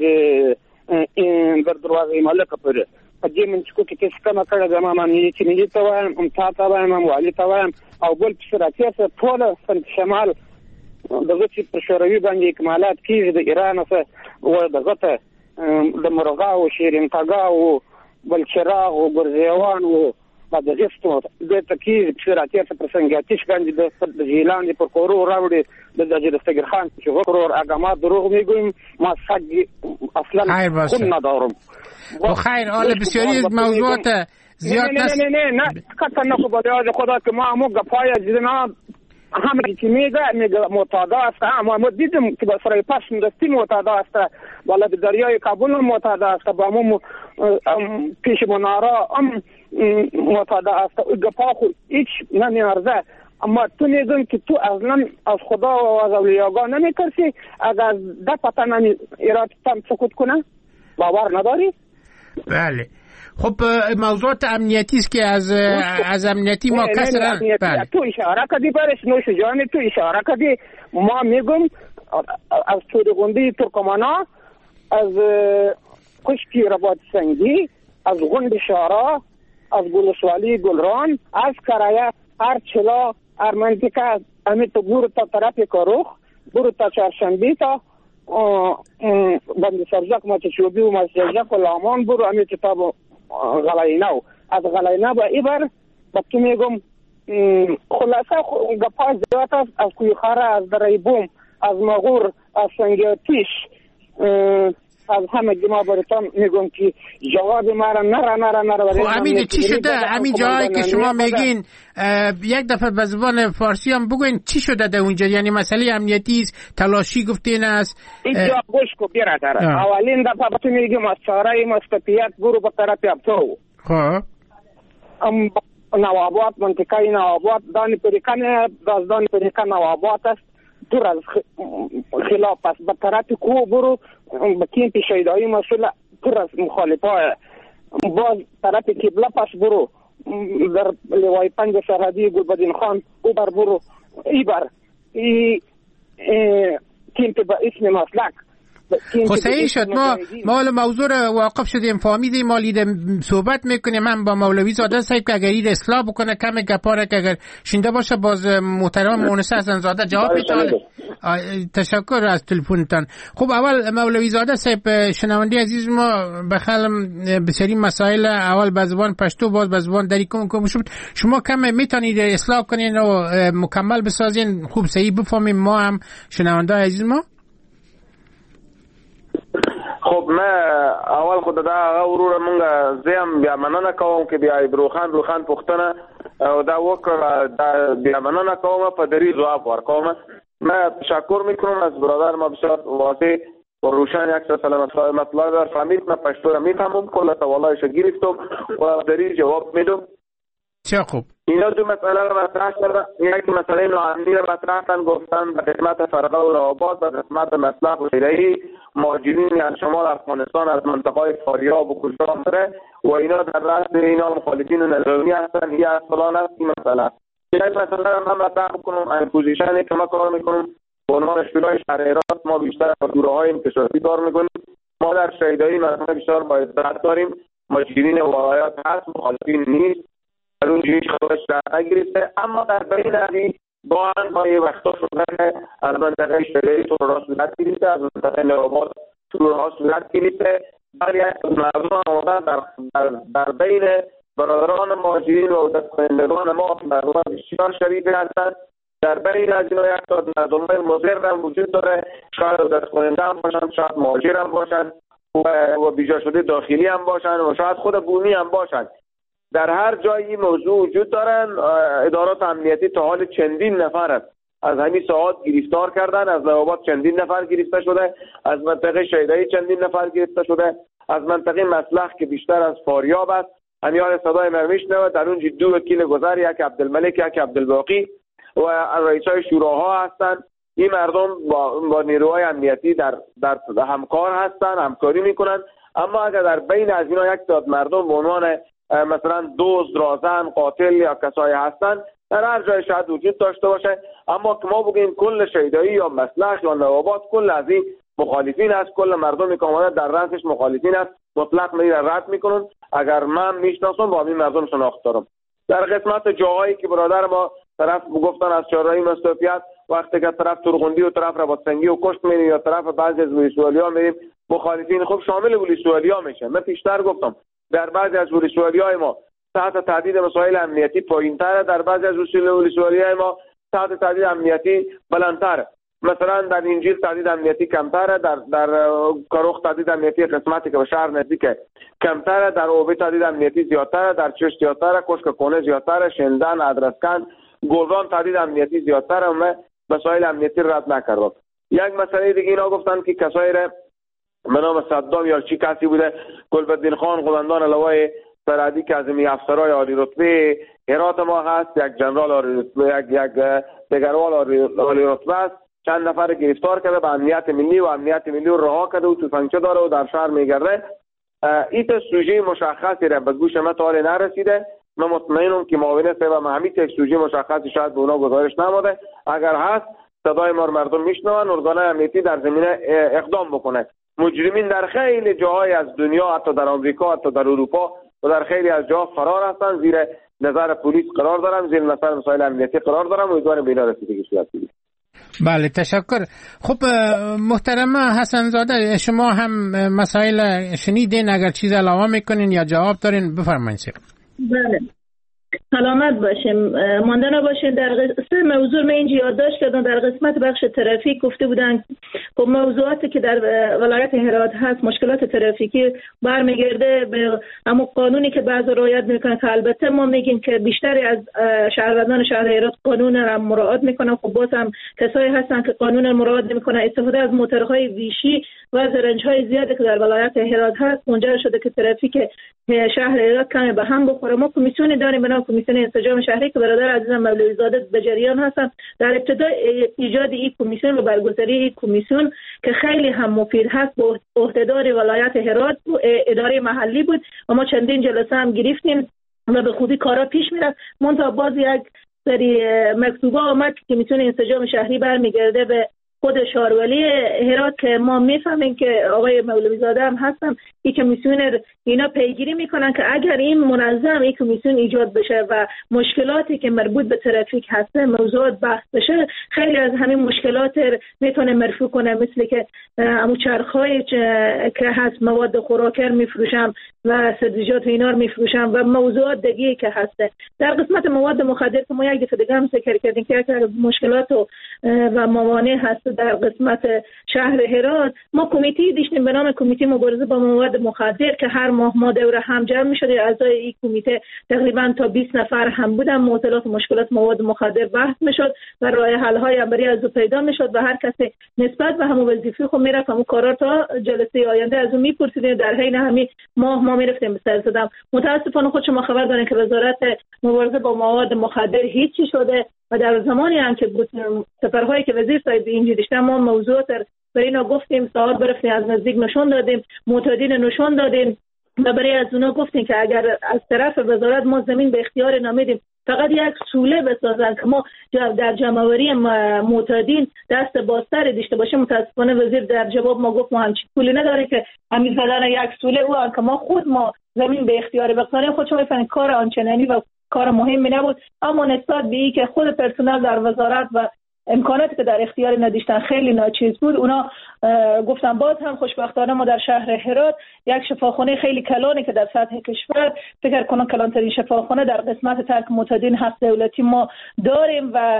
در دروازه ملک پر په دې من چې کې څه کما کړه زما معنی چې نه ته وایم ام تا تا وایم ام والی تا وایم او بل سره چیرته ټول سن شمال دغه چې پر شوروي باندې اکمالات کیږي د ایران سره و دغه ته د مرغاو شیرین تاګاو بل چراغ او ګرځیوان او د غستو د تکیز پراتیا څخه پرسنګاتیش باندې د جیلان پر کورو راوړي د دجرستګر خان چې ورور اګما دروغ میگویم ما سگ اصلا خود ندارم و خیر حالا بسیاری از موضوعات زیاد نست نه نه نه نه کتا نکو با دیاد خدا که ما همو گفای جناب همه که میگه میگه معتاده است اما ما دیدم که با سرای پشم دستی معتاده است والا به دریای کابل معتاده است با همو پیش منارا هم معتاده است گفا خود هیچ نمیارزه اما تو میگم که تو اصلا از خدا و از اولیاگاه نمیکرسی اگر ده پتا نمی ارادتم سکوت کنه باور نداری؟ بله خب موضوعات امنیتی است که از از امنیتی ما کسرا بله تو اشاره کردی برش نوش جان تو اشاره کردی ما میگم از تورگوندی ترکمانا از کشتی رباط سنگی از غند شارا از گلسوالی گلران از کرایه هر چلا هر منطقه امی تو برو تا طرف کاروخ برو تا چهارشنبه تا بند سرزاک ما چشوبی و ما سرزاک و لامان برو امی کتاب غلایناو از غلایناو با ایبر با تو میگم خلاصه گپا زیاد است از کویخاره از درای بوم از مغور از سنگیتیش از همه جمع براتون میگم که جواب ما را نره نره نره خب امین چی شده همین جایی که شما میگین یک دفعه به زبان فارسی هم بگوین چی شده در اونجا یعنی مسئله امنیتی است تلاشی گفتین است اینجا گوش کو برادر اولین دفعه بهتون میگم از چهارای مستقیت برو به طرف ابتو خب ام نوابات منطقه نوابات دانی پریکن دازدان پریکن نوابات است دور از خلاف است به طرف کو برو به کین پیشایدهایی مسئول پر از مخالفه باز طرف کبله پس برو در لوای پنج سرحدی گلبدین خان او بر برو ای بر ای کین به اسم مسلک خب صحیح شد ما ما موضوع رو واقف شدیم فهمیدیم ما لیده صحبت میکنیم من با مولوی زاده صاحب که اگر این اصلاح بکنه کم گپاره که اگر شنده باشه باز محترم مونس حسن زاده جواب میتونه. تشکر از تلفنتان. خب اول مولوی زاده صاحب شنونده عزیز ما بخالم بسیاری مسائل اول به زبان پشتو باز به زبان دری کم کم شد شما کم میتونید اصلاح کنین و مکمل بسازین خوب صحیح بفهمیم ما هم شنونده عزیز ما. خب ما اول خود دا ورور مونږ زم بیا مننه کوم کې بیا ابروخان روخان پښتنه او دا وکړه دا بیا مننه کوم په دری جواب ورکوم ما تشکر میکنم از برادر ما بسیار واضح و روشن یک سلام مطلب در فهمید من پشتو را میفهمم کل سوالایش گرفتم و دری جواب میدم. چه خوب. اینا دو مسئله را مطرح کردن یک مسئله نوعامی را مطرح کردن گفتن به قسمت فرقه و روابط به قسمت مطلق و غیره مهاجرین از شمال افغانستان از منطقه فاریاب و کجا آمده و اینا در رأس اینا مخالفین نظامی هستند یا اصلان است این مسئله یک مسئله را من مطرح کنم این پوزیشنی که ما کار میکنم به عنوان شورای شهر هرات ما بیشتر با دوره های انکشافی کار میکنیم ما در شهیدایی مثلا بیشتر باید درد داریم مهاجرین ولایات هست مخالفین نیست از اون جویش خودش در نگیرسته اما در بین ازی با هم ما یه وقتا شده از منطقه شهری تو را صورت گیریسته از منطقه نواباد تو را صورت گیریسته ولی مردم آمدن در, در, در بین برادران مهاجرین و دستکنندگان ما مردم بسیار شریف هستند در بین از اینا یک تا مردمای مضر هم وجود داره شاید دستکننده هم باشند شاید مهاجر هم باشند و بیجا شده داخلی هم باشند و شاید خود بومی هم باشند در هر جایی موضوع وجود دارن ادارات امنیتی تا حال چندین نفر است از همین ساعات گرفتار کردن. از نوآباد چندین نفر گرفته شده، از منطقه شیدایی چندین نفر گرفته شده، از منطقه مسلخ که بیشتر از فاریاب است همیان صدای من میشنوه. در اونجا دو وکیل گذر، یک عبدالملک یک عبدالباقی و رئیسای شوراها هستند. این مردم با, با نیروهای امنیتی در, در همکار هستند، همکاری میکنند. اما اگر در بین از اینا یک تعداد مردم به عنوان مثلا دزد، رازن، قاتل یا کسایی هستند در هر جای شاید وجود داشته باشه، اما که ما بگیم کل شیدایی یا مسلخ یا نوآباد کل از این مخالفین است، کل مردمی که آمده در رأسش مخالفین است، مطلق میره رد میکنن. اگر من میشناسم با این مردم شناخت دارم. در قسمت جاهایی که برادر ما طرف گفتن از چهارراهی مستوفیت، وقتی که طرف ترغندی و طرف رباطسنگی و کشت میریم یا طرف بعضی از ولسوالی‌ها میریم، مخالفین خب شامل ولسوالی‌ها میشه. من پیشتر گفتم در بعضی از ولسوالی‌های ما تحت تهدید مسائل امنیتی پایین‌تر، در بعضی از ولسوالی‌های ما تحت تهدید امنیتی بلندتر. مثلا در انجیل تهدید امنیتی کمتره، در در کاروخ تهدید امنیتی قسمتی که به شهر نزدیکه کمتره، در اوبه تهدید امنیتی زیادتره، در چشت زیادتره، کشک کونه زیادتره، شندن، ادرسکن، گلران تهدید امنیتی زیادتره. و مسائل امنیتی رد نکردم. یک مسئله دیگه اینا گفتن که کسایی را به نام صدام یا چی کسی بوده، گلبدین خان قومندان لوای سرحدی که از می افسرای عالی رتبه هرات ما هست، یک جنرال عالی رتبه، یک یک دگروال عالی رتبه است، چند نفر گرفتار کرده به امنیت ملی و امنیت ملی رو رها کرده و تفنگچه داره و در شهر میگرده. این تا سوژه مشخصی را به گوش ما تا حال نرسیده. من مطمئنم که معاون صاحب محمد یک سوژه مشخصی شاید به اونا گزارش نماده. اگر هست صدای ما مردم میشنون، ارگان امنیتی در زمینه اقدام بکنه. مجرمین در خیلی جاهای از دنیا، حتی در آمریکا، حتی در اروپا و در خیلی از جاها فرار هستند، زیر نظر پلیس قرار دارن، زیر نظر مسائل امنیتی قرار دارن. امیدوارم به اینا رسیدگی صورت بگیره. بله، تشکر. خب محترم حسن زاده، شما هم مسائل شنیدین، اگر چیز علاوه میکنین یا جواب دارین بفرمایید. بله، سلامت باشیم، مانده نباشین. در قسمت موضوع من اینجا یادداشت کردم، در قسمت بخش ترافیک گفته بودن خب موضوعاتی که در ولایت هرات هست، مشکلات ترافیکی برمیگرده به همون قانونی که بعضی رعایت میکنن، که البته ما میگیم که بیشتری از شهروندان شهر هرات قانون را مراعات میکنن. خب باز هم کسایی هستن که قانون را مراعات نمیکنن. استفاده از موتورهای ویشی و زرنج‌های زیادی که در ولایت هرات هست منجر شده که ترافیک شهر هرات کمی به هم بخوره. ما کمیسیونی داریم به نام کمیسیون انسجام شهری که برادر عزیزم مولوی زاده به جریان هستن. در ابتدای ایجاد این کمیسیون و برگزاری این کمیسیون که خیلی هم مفید هست، با عهدهدار ولایت هرات اداره محلی بود و ما چندین جلسه هم گرفتیم و به خوبی کارا پیش میرفت. منتها باز یک سری مکتوبا آمد که کمیسیون انسجام شهری برمیگرده به خود شارولی هرات که ما میفهمیم که آقای مولوی زاده هم هستن، این کمیسیون اینا پیگیری میکنن که اگر این منظم این کمیسیون ایجاد بشه و مشکلاتی که مربوط به ترافیک هست موضوعات بحث بشه، خیلی از همین مشکلات میتونه مرفوع کنه. مثل که همو چرخهای که هست مواد خوراکر میفروشن و سبزیجات و اینا رو میفروشن و موضوعات دیگه که هسته. در قسمت مواد مخدر که ما یک دفعه دیگه هم ذکر کردیم که یک مشکلات و, و موانع هست در قسمت شهر هرات، ما کمیته داشتیم به نام کمیته مبارزه با مواد مخدر که هر ماه ما دوره هم جمع می‌شد. اعضای این کمیته تقریبا تا بیست نفر هم بودن. معضلات و مشکلات مواد مخدر بحث می‌شد و راه حل‌های عملی از او پیدا می‌شد و هر کسی نسبت به همون وظیفه خود میرفت همون کارا تا جلسه آینده از اون می‌پرسیدیم. در حین همین ماه ما می‌رفتیم به سر زدم. متأسفانه خود شما خبر دارین که وزارت مبارزه با مواد مخدر هیچی شده و در زمانی هم که بود سفرهایی که وزیر صاحب اینجا داشتن ما موضوعات برای اینا گفتیم، سوال برفتیم، از نزدیک نشون دادیم، معتادین نشون دادیم و برای از اونا گفتیم که اگر از طرف وزارت ما زمین به اختیار نمیدیم فقط یک سوله بسازن که ما در جمع‌آوری معتادین دست بازتر داشته باشیم. متاسفانه وزیر در جواب ما گفت ما همچین پولی نداره که همین زدن یک سوله او که ما خود ما زمین به اختیار بگذاریم. خود شما می‌فهمید کار آنچنانی و کار مهمی نبود، اما نسبت به این که خود پرسنل در وزارت و امکاناتی که در اختیار نداشتن خیلی ناچیز بود، اونا گفتن. باز هم خوشبختانه ما در شهر هرات یک شفاخانه خیلی کلانی که در سطح کشور فکر کنم کلانترین شفاخانه در قسمت ترک معتادین هست دولتی ما داریم و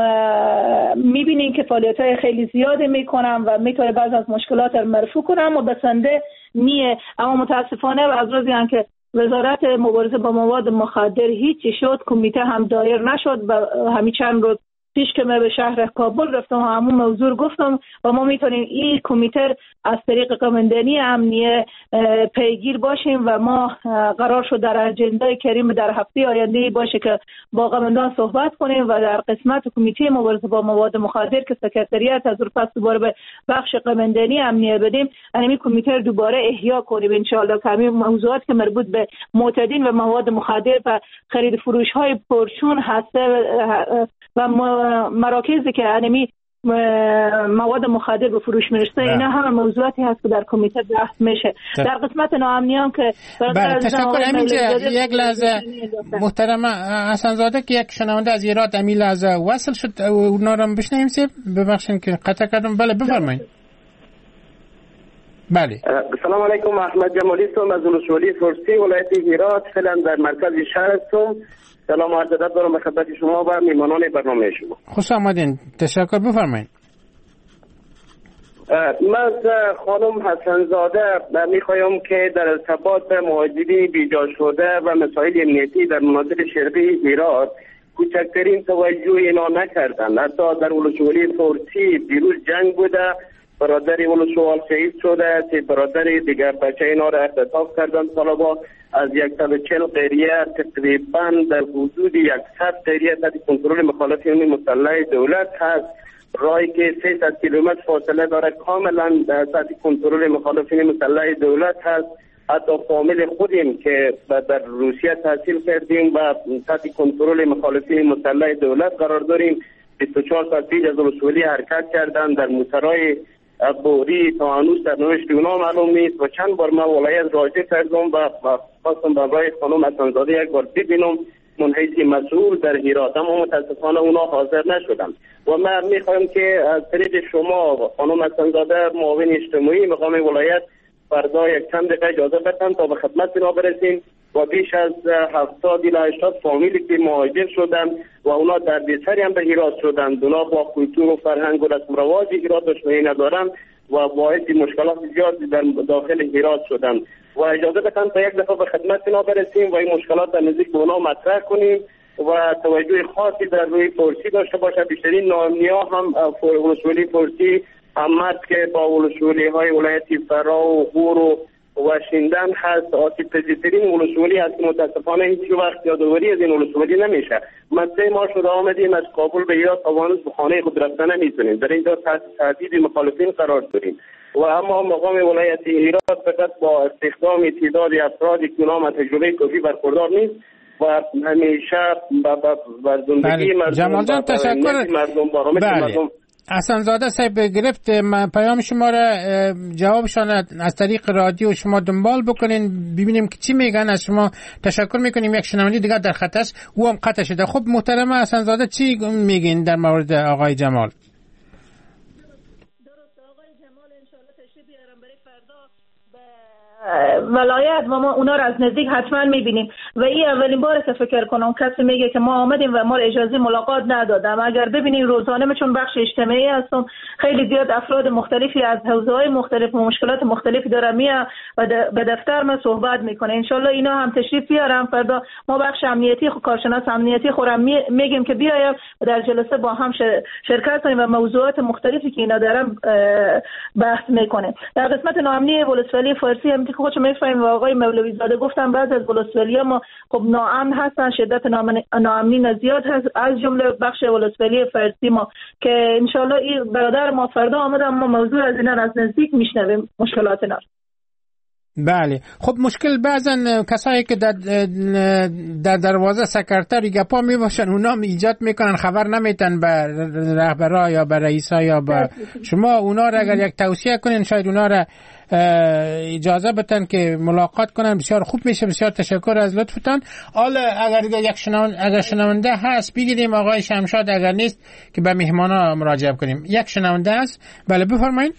میبینیم که فعالیت‌های خیلی زیاده میکنن و میتونه بعض از مشکلات رو مرفوع کنن اما بسنده نیه. اما متاسفانه از روزی هم که وزارت مبارزه با مواد مخدر هیچی شد، کمیته هم دایر نشد و همین چند روز پیش که من به شهر کابل رفتم و همون موضوع گفتم و ما میتونیم این کمیته از طریق قماندانی امنیه پیگیر باشیم و ما قرار شد در اجنده کریم در هفته آینده باشه که با قماندان صحبت کنیم و در قسمت کمیته مبارزه با مواد مخدر که سکرتریات از پس دوباره به بخش قماندانی امنیه بدیم، همین کمیته دوباره احیا کنیم ان شاء الله که همین موضوعات که مربوط به معتادین و مواد مخدر و خرید فروش های پرچون هسته و مراکزی که انمی مواد مخدر به فروش میرسه، اینا همه موضوعاتی هست که در کمیته بحث میشه. در قسمت ناامنیان که بله تشکر. همینجا یک لحظه محترم حسن زاده که یک شنونده از ایران امیل از وصل شد اونا رو بشنویم. سیب ببخشید که قطع کردم. بله بفرمایید. بله سلام علیکم. احمد جمالی هستم از ولسوالی فارسی ولایت هرات، فعلا در مرکز شهر هستم. سلام و عرض ادب دارم به خدمت شما و میهمانان برنامه شما. خوش آمدین. تشکر. بفرمایید. من خانم حسن زاده میخوایم که در ارتباط به مهاجرین بیجا شده و مسائل امنیتی در مناطق شرقی هرات کوچکترین توجه اینا نکردن. حتی در ولسوالی فارسی دیروز جنگ بوده، برادر ولسوال شهید شده، که برادر دیگر بچه اینا را اختطاف کردن. طالبا از صد و چهل قریه تقریبا در حدود صد قریه تحت کنترل مخالفین مسلح دولت هست. راهی که سیصد کیلومتر فاصله داره کاملا تحت کنترل مخالفین مسلح دولت هست. حتی فامیل خودیم که در روسیه تحصیل کردیم و تحت کنترل مخالفین مسلح دولت قرار داریم. بیست و چهار ساعت پیش از ولسوالی حرکت کردن در موسرای بوری تا هنوز در نوشت اونا معلوم نیست و چند بار من ولایت راجع کردم و خواستم برای خانم حسن زاده یک بار ببینم منحیث مسئول در هرات، اما متاسفانه اونا حاضر نشدن و من میخوایم که از طریق شما خانم حسن زاده معاون اجتماعی مقام ولایت فردا یک چند دقیقه اجازه بدن تا به خدمت اینا برسیم و بیش از هفتاد الی هشتاد فامیلی که مهاجر شدن و اونا در بیسری هم به هرات شدن، اونا با کلتور و فرهنگ و رسم و رواج هرات آشنایی ندارن و باعث مشکلات زیادی در داخل هرات شدن و اجازه بدن تا یک دفعه به خدمت اینا برسیم و این مشکلات در نزدیک به اونا مطرح کنیم و توجه خاصی در روی فارسی داشته باشه. بیشترین ناامنیا هم ولسوالی فارسی همت که با ولسوالی های ولایت فرا و غور و و شیندن هست. آسیب پذیرترین ولسوالی هست که متاسفانه هیچ وقت یادآوری از این ولسوالی نمیشه. من سه ماه شده آمدیم از کابل به هرات تا هنوز به خانه خود رفتن نمیتونیم. در اینجا تحت تهدید مخالفین قرار داریم و اما مقام ولایت هرات فقط با استخدام تعداد افرادی که نام تجربه کافی برخوردار نیست و همیشه بر زندگی مردم جمال جان تشکر. مردم با آرامش مردم حسن زاده صاحب گرفت پیام شما را، جوابشان از طریق رادیو شما دنبال بکنین ببینیم که چی میگن از شما. تشکر میکنیم. یک شنونده دیگه در خط است، او هم قطع شده. خب محترم حسن زاده چی میگین در مورد آقای جمال؟ ولایت و ما اونا رو از نزدیک حتما میبینیم و این اولین باره که فکر کنم کسی میگه که ما آمدیم و ما اجازه ملاقات ندادم. اگر ببینیم روزانه چون بخش اجتماعی هستم خیلی زیاد افراد مختلفی از حوزه‌های مختلف و مشکلات مختلفی دارن میاد و به دفتر ما صحبت میکنه. انشالله اینا هم تشریف بیارم. فردا ما بخش امنیتی کارشناس امنیتی خودم میگیم که بیایم و در جلسه با هم شرکت کنیم و موضوعات مختلفی که اینا دارن بحث میکنیم. در قسمت ناامنی ولسوالی فارسی هم که خودشون میفهمیم و آقای مولوی زاده گفتن بعضی از ولسوالی‌ها ما خب ناامن هستن، شدت ناامنی زیاد هست، از جمله بخش ولسوالی فارسی ما که انشالله این برادر ما فردا آمدن ما موضوع از اینا از نزدیک میشنویم مشکلات اینا. بله خب مشکل بعضن کسایی که در, در دروازه سکرتری گپا می باشن اونا ایجاد میکنن، خبر نمیتن به رهبرا یا به رئیسا یا به شما. اونا را اگر یک توصیه کنین شاید اونا را اجازه بدن که ملاقات کنن بسیار خوب میشه. بسیار تشکر از لطفتان. حالا اگر یک شنون اگر شنونده هست بگیریم آقای شمشاد، اگر نیست که به مهمانا مراجعه کنیم. یک شنونده هست. بله بفرمایید.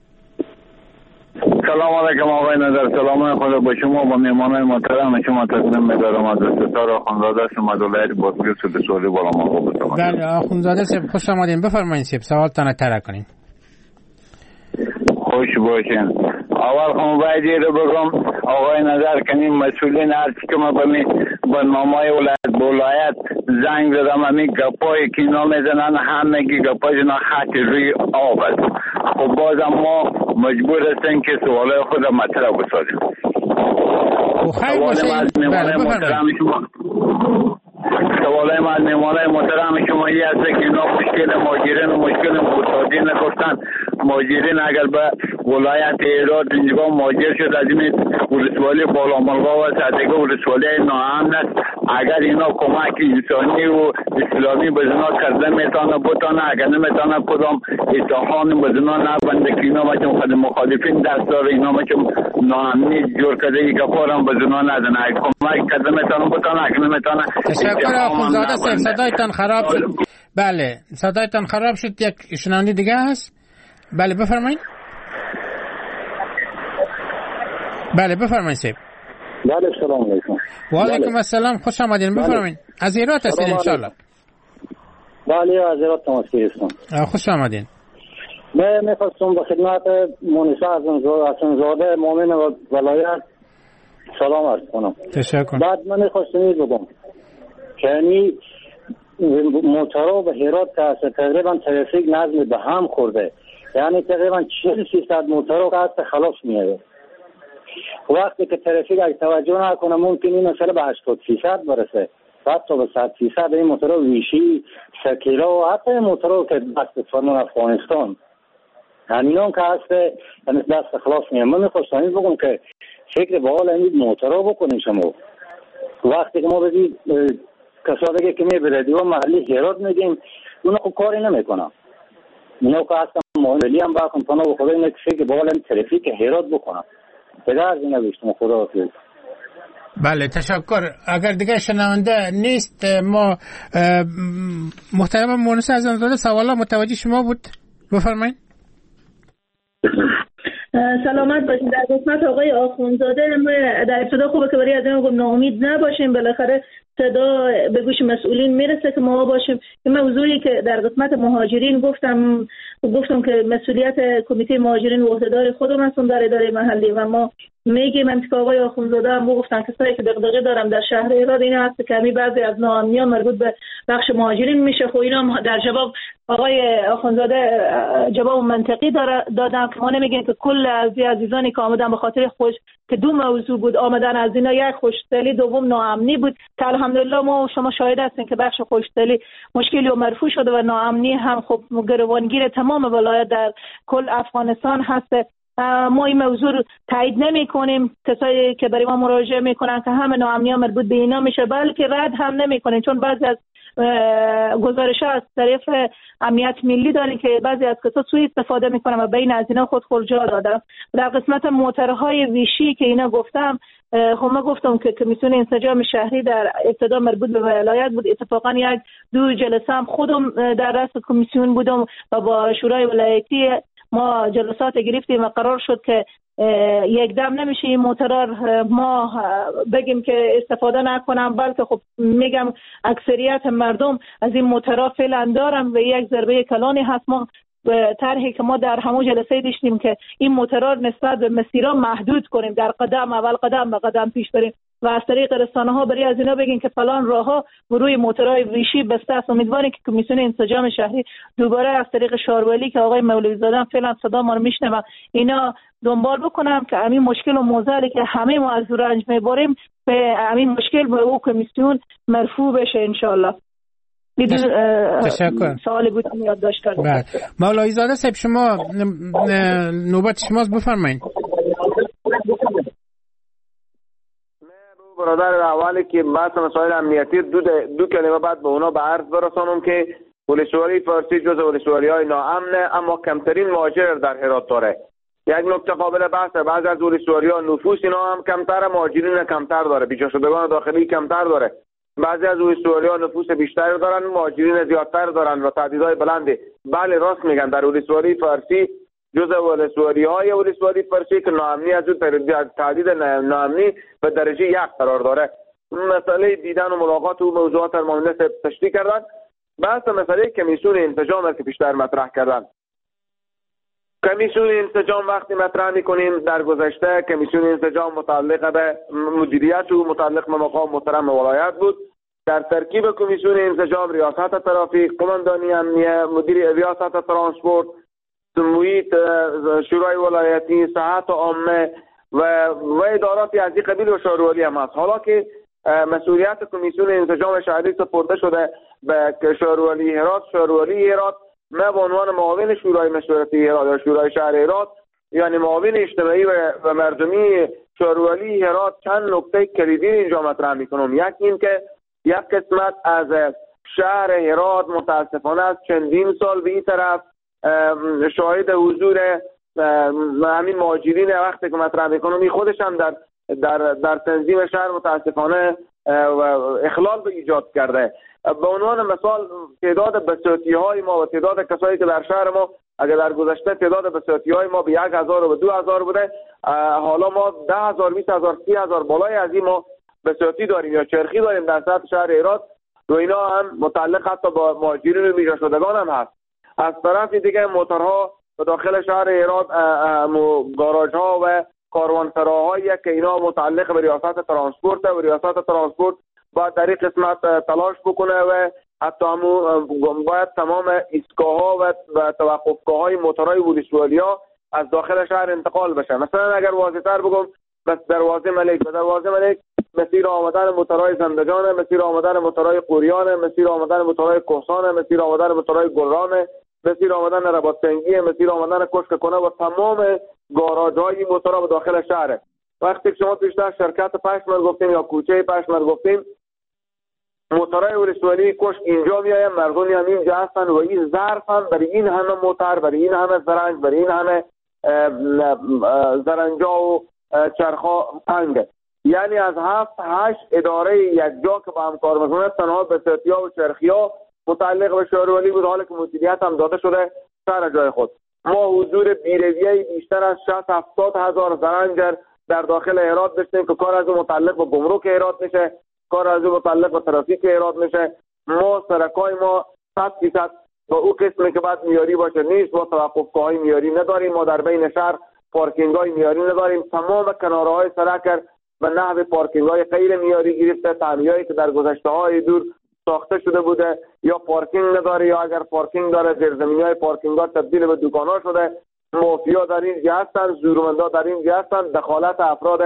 سلام علیکم آقای نظر. سلام خدا با شما و مهمانان محترم شما. تقدیم می‌دارم از ستاره آخوندزاده شما از ولایت بادغیس و سوالی بالا ما. بله آخوندزاده صاحب خوش آمدین. بفرمایید صاحب سوالتان طرح کنین. خوش باشین. اول خم باید رو بگم آقای نظر کنیم مسئولین هر چی که ما به نامای ولایت ولایت زنگ زدم همین گپایی که اینا میزنن همگی گپایشون خط روی آب است. خب بازم ما مجبور هستیم که سوالای خود را مطرح بسازیم. سوال از میمانه محترم شما سوال ما از میمانه محترم شما این است که اینا مشکل مهاجرین و مشکل معتادین گفتن. مهاجرین اگر به ولایت هرات اینجا مهاجر شد از این ولسوالی بالاملغا و سطحی ولسوالی ناامن است، اگر اینا کمک انسانی و اسلامی به اینا کرده میتونه بتونه، اگر نمیتونه کدام اتحان به اینا نبنده که اینا مچم خود مخالفین دست داره، اینا مچم ناامنی جور کرده ای کفارم به اینا ندنه، اگر کمک کرده میتونه بتونه، اگر نمیتونه. تشکر آخونزاده صاحب، صدایتان خراب شد. بله صدایتان خراب شد. یک شنونده دیگه هست. بله بفرمایید. بله بفرمایید صاحب. بله سلام علیکم. و علیکم السلام، خوش آمدین. بفرمایید. از ایرات هستین ان شاء الله؟ بله از ایرات تماس گرفتم. خوش آمدین. من می‌خواستم به خدمت مونسا حسن‌زاده مؤمن ولایت سلام عرض کنم. تشکر. بعد من می‌خواستم بگم که یعنی موتورا به هرات که تقریبا ترافیک نظم به هم خورده، یعنی تقریبا چهل فیصد موتورا که هست خلاص میاد. وقتی که ترافیک اگه توجه نکنه ممکن این مسئله به هشتاد فیصد برسه، حتی به صد فیصد. این موتورا ویشی، سکیرا و حتی موتورا که دست فرمان افغانستان همینان که هست یعنی دست خلاص میاد. من میخواستم بگم که فکر به حال این موتورا بکنیم شما. وقتی که ما بدید کسایی که میبره دیو محلی هرات میگیم اونا خب کاری نمیکنن، اونا که اصلا مهملی هم باکن پانا و خدا اینه که فکر به حال این ترافیک هرات بکنن. پدر از این نوشتم خدا حافظ. بله تشکر. اگر دیگه شنونده نیست ما محترم مونس حسن‌زاده سوالا متوجه شما بود، بفرمایید. سلامت باشین. در قسمت آقای آخونزاده در ابتدا خوبه که برای از این گفتم ناامید نباشیم، بالاخره صدا به گوش مسئولین میرسه که ما باشیم. این موضوعی که در قسمت مهاجرین گفتم گفتم که مسئولیت کمیته مهاجرین و عهدهدار خودم هستم در اداره محلی و ما میگیم انتقال آقای آخونزاده هم گفتن کسایی که دغدغه دارم در شهر هرات این هست که کمی بعضی از ناامنی‌ها مربوط به بخش مهاجرین میشه. خب اینا در جواب آقای آخونزاده جواب منطقی دادن که ما نمیگیم که کل از عزیزانی که آمدن به خاطر خوش که دو موضوع بود آمدن از اینا، یک خوشدلی، دوم ناامنی بود که الحمدلله ما شما شاهد هستین که بخش خوشدلی مشکلی و مرفوع شده و ناامنی هم خب گروگانگیر تمام ولایت در کل افغانستان هست. ما این موضوع رو تایید نمی کنیم. کسایی که برای ما مراجعه میکنن که همه ناامنی ها مربوط به اینا میشه، بلکه رد هم نمی کنیم، چون بعضی از گزارش ها از طرف امنیت ملی داریم که بعضی از کسا سوء استفاده میکنن و بین از اینا خود خرجا دادن. در قسمت موتورهای ویشی که اینا گفتم، خب من گفتم که کمیسیون انسجام شهری در ابتدا مربوط به ولایت بود. اتفاقا یک دو جلسه هم خودم در رأس کمیسیون بودم و با شورای ولایتی ما جلسات گرفتیم و قرار شد که یک دم نمیشه این موتورا ما بگیم که استفاده نکنم، بلکه خب میگم اکثریت مردم از این موتورا فعلا دارن و یک ضربه کلانی هست. ما طرحی که ما در همون جلسه داشتیم که این موتورا نسبت به مسیرها محدود کنیم، در قدم اول قدم به قدم پیش بریم و از طریق رسانه ها برای از اینا بگین که فلان راه ها روی موتورهای ویشی بسته است. امیدواریم که کمیسیون انسجام شهری دوباره از طریق شارولی که آقای مولوی زاده فعلا صدا ما رو میشنوه اینا دنبال بکنم که همین مشکل و موضوعی که همه ما از رنج میبریم به همین مشکل به او کمیسیون مرفوع بشه ان شاء الله. تشکر. سوالی بود که یادداشت کردم. بله مولوی زاده صاحب شما نوبت شماست، بفرمایید. برادر اولی که بحث مسائل امنیتی دو, دو کلمه بعد به اونا به عرض برسانم که ولسوالی فارسی جز ولسوالی های ناامنه اما کمترین مهاجر در هرات داره. یک نکته قابل بحثه، بعضی از ولسوالی ها نفوس اینا هم کمتر، مهاجرین کمتر داره، بیجا شدگان داخلی کمتر داره. بعضی از ولسوالی ها نفوس بیشتر دارن، مهاجرین زیادتر دارن و تعدادهای بلندی. بله راست میگن، در ولسوالی فارسی جز ولسوالی های ولسوالی فارسی که ناامنی از اون تعدید ناامنی به درجه یک قرار داره. مسئله دیدن و ملاقات و موضوعات المانده تشریح کردن. بحث مسئله کمیسیون انسجام که پیشتر مطرح کردن. کمیسیون انسجام وقتی مطرح میکنیم در گذشته کمیسیون انسجام متعلق به مدیریت و متعلق به مقام محترم ولایت بود. در ترکیب کمیسیون انسجام ریاست ترافیک، قماندانی امنیه، مدیر ریاست ترانسپورت، محیط، شورای ولایتی، صحت عامه و و اداراتی از این قبیل و شهرولی هم هست. حالا که مسئولیت کمیسیون انسجام شهری سپرده شده به شهرولی هرات، شهرولی هرات ما به عنوان معاون شورای مشورتی هرات یا شورای شهر هرات، یعنی معاون اجتماعی و مردمی شهرولی هرات، چند نکته کلیدی اینجا مطرح میکنم. یک این که یک قسمت از شهر هرات متاسفانه از چندین سال به این طرف شاهد حضور همین مهاجرین وقتی که مطرح میکنم این خودش هم در در در تنظیم شهر متاسفانه اخلال به ایجاد کرده. به عنوان مثال تعداد بساطی های ما و تعداد کسایی که در شهر ما اگر در گذشته تعداد بساطی های ما به یک هزار و به دو هزار بوده، حالا ما ده هزار، بیست هزار، سی هزار بالای از این ما بساطی داریم یا چرخی داریم در سطح شهر هرات و اینا هم متعلق حتی با مهاجرین و میجا شدگان هم هست. از طرف دیگه موتورها به داخل شهر هرات، گاراژ ها و کاروانسراهایی که اینا متعلق به ریاست ترانسپورت و ریاست ترانسپورت باید در این قسمت تلاش بکنه و حتی همون باید تمام ایستگاه ها و توقفگاه های موتورهای ولسوالیا از داخل شهر انتقال بشه. مثلا اگر واضح تر بگم بس دروازه ملک و دروازه ملک مسیر آمدن موتورهای زندجانه، مسیر آمدن موتورهای قوریانه، مسیر آمدن موتورهای کوهسانه، مسیر آمدن موتورهای گلرانه، مسیر آمدن رباط‌سنگی، مسیر آمدن کشک کنه و تمام گاراژهای موتورها به داخل شهر. وقتی شما پیشتر شرکت پشمر گفتیم یا کوچه پشمر گفتیم، موتورهای ولسوالی کشک اینجا میایم، مردمی هم اینجا هستن و این ظرف هم برای این همه موتور، برای این همه زرنج، برای این همه زرنجا و چرخا تنگه. یعنی از هفت هشت اداره یک جا که با هم کار میکنه، تنها بساطی‌ها و چرخی‌ها متعلق به شهرولی بود، حالا که مدیریت هم داده شده سر جای خود. ما حضور بیرویه بیشتر از شصت هفتاد هزار زرنجر در داخل هرات داشتیم که کار از اون متعلق به گمرک هرات میشه، کار از اون متعلق به ترافیک هرات میشه. ما سرکای ما صد فیصد با اون قسمی که باید میاری باشه نیست، ما توقفگاه‌های میاری نداریم، ما در بین شهر پارکینگ‌های میاری نداریم. تمام کناره‌های سرک به نحو پارکینگ‌های غیر معیاری گرفته، تعمیرایی که در گذشته‌های دور ساخته شده بوده یا پارکینگ نداره یا اگر پارکینگ داره زیرزمینی‌های پارکینگ‌ها تبدیل به دکان‌ها شده. مافیا در این جهت هستند، زورمندا در این جهت هستند. دخالت افراد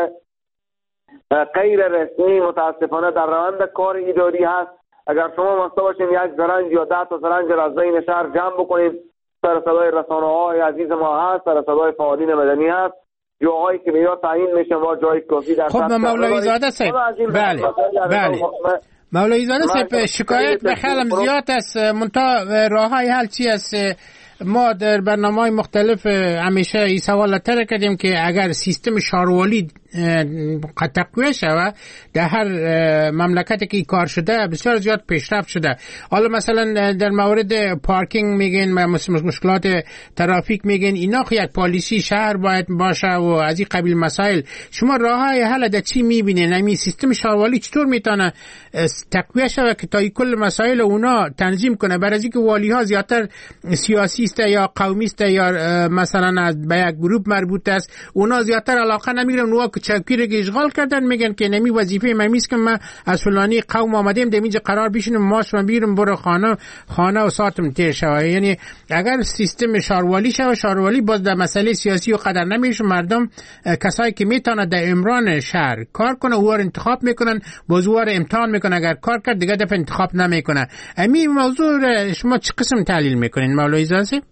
غیر رسمی متاسفانه در روند کار اداری هست. اگر شما مسئول باشین یک زرنج یا ده تا زرنج از بین شهر جمع بکنید، سر صدای رسانه‌های عزیز ما هست، سر صدای فعالین مدنی هست، جاهایی که میاد تعیین میشه ما جای کافی در خب مولوی زاده صاحب، بله بله مولوی زاده صاحب، شکایت به خیلی زیاد است، منتها راه های حل چی است؟ ما در برنامه‌های مختلف همیشه این سوال تر کردیم که اگر سیستم شهرولی تقویت شود در هر مملکتی که کار شده بسیار زیاد پیشرفت شده. حالا مثلا در مورد پارکینگ میگن، مشکلات ترافیک میگن، اینا خو یک پالیسی شهر باید باشه و از این قبیل مسائل. شما راههای حل در چی میبینین؟ همین سیستم شهرولی چطور میتونه تقویت شود که تا کل مسائل اونا تنظیم کنه؟ برای اینکه والی ها زیادتر سیاسی است یا قومی است یا مثلا از به یک گروه مربوط است، اونا زیادتر علاقه نمیگیرن، اونا که چوکی رو اشغال کردن میگن که نمی وظیفه من میست که من از فلانی قوم آمدیم در اینجا قرار بشینم، ماش من بیرم برو خانه خانه و ساعتم تیر شود. یعنی اگر سیستم شهرولی شود، شهرولی باز در مسئله سیاسی و قدر نمیشه، مردم کسایی که میتونه در امران شهر کار کنه او رو انتخاب میکنن، باز او رو امتحان میکنه، اگر کار کرد دیگه دفعه انتخاب نمیکنه. امی موضوع شما چه قسم تحلیل میکنین مولوی زاده؟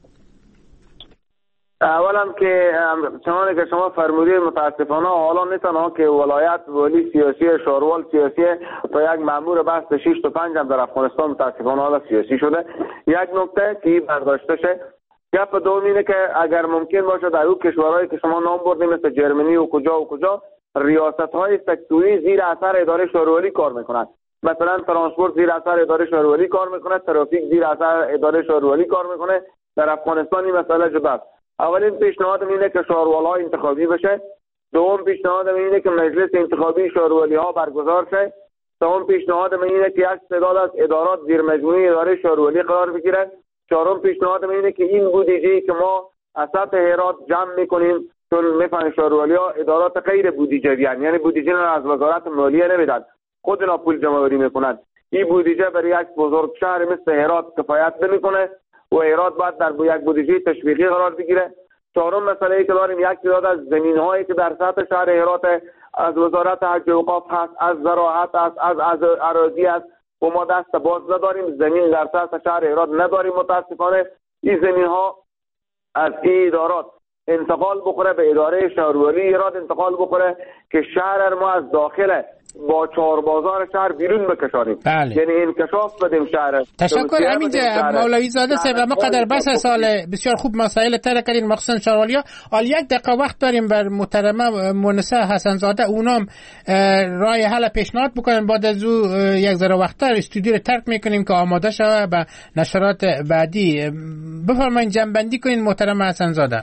اولا که چنانه که شما فرمودید متاسفانه حالا نه تنها که ولایت ولی سیاسی شهروال سیاسی تا یک مأمور بحث شش تا پنج هم در افغانستان متاسفانه حالا سیاسی شده. یک نکته که برداشته شه، گپ دوم اینه که اگر ممکن باشه در اون کشورهایی که شما نام بردید مثل جرمنی و کجا و کجا ریاست‌های سکتوری زیر اثر اداره شهرولی کار میکنن، مثلا ترانسپورت زیر اثر اداره شهرولی کار میکنه، ترافیک زیر اثر اداره شهرولی کار میکنه. در افغانستان این مسئله جداست. اولین پیشنهادم اینه که شهروال‌ها انتخابی بشه. دوم پیشنهادم اینه که مجلس انتخابی شهرولی‌ها برگزار شه. سوم پیشنهادم اینه که یک تعداد از ادارات زیر مجموعه اداره شهرولی قرار بگیره. چهارم پیشنهادم اینه که این بودجه‌ای که ما از سطح هرات جمع می‌کنیم، چون می‌فهمن شهرولی‌ها ادارات غیر بودجه‌ای، یعنی بودجه را از وزارت مالیه نمیدن، خود اونا پول جمع‌آوری می‌کنن. این بودجه برای یک بزرگ شهر مثل هرات کفایت نمیکنه و هرات باید در یک بودجه تشویقی قرار بگیره. چهارم مسئله ای که داریم، یک تعداد از زمین هایی که در سطح شهر هرات از وزارت حج و اوقاف هست، از زراعت است، از از اراضی است و ما دست باز نداریم، زمین در سطح شهر هرات نداریم متاسفانه. این زمین ها از این ادارات انتقال بخوره به اداره شهرولی هرات انتقال بخوره که شهر ما از داخل با چهار بازار شهر بیرون بکشانیم. بله. یعنی انکشاف بدیم شهر. تشکر امینجا مولوی زاده صاحب. ما قدر بس سال بسیار خوب مسائل تر کردین مخصوصا شهروالیا. حال یک دقیقه وقت داریم بر محترمه مونسه حسن زاده اونام راه حل پیشنهاد بکنن. بعد از او یک ذره وقت‌تر استودیو رو ترک میکنیم که آماده شوه به نشرات بعدی. بفرمایید جنبندی کنین محترمه حسن زاده.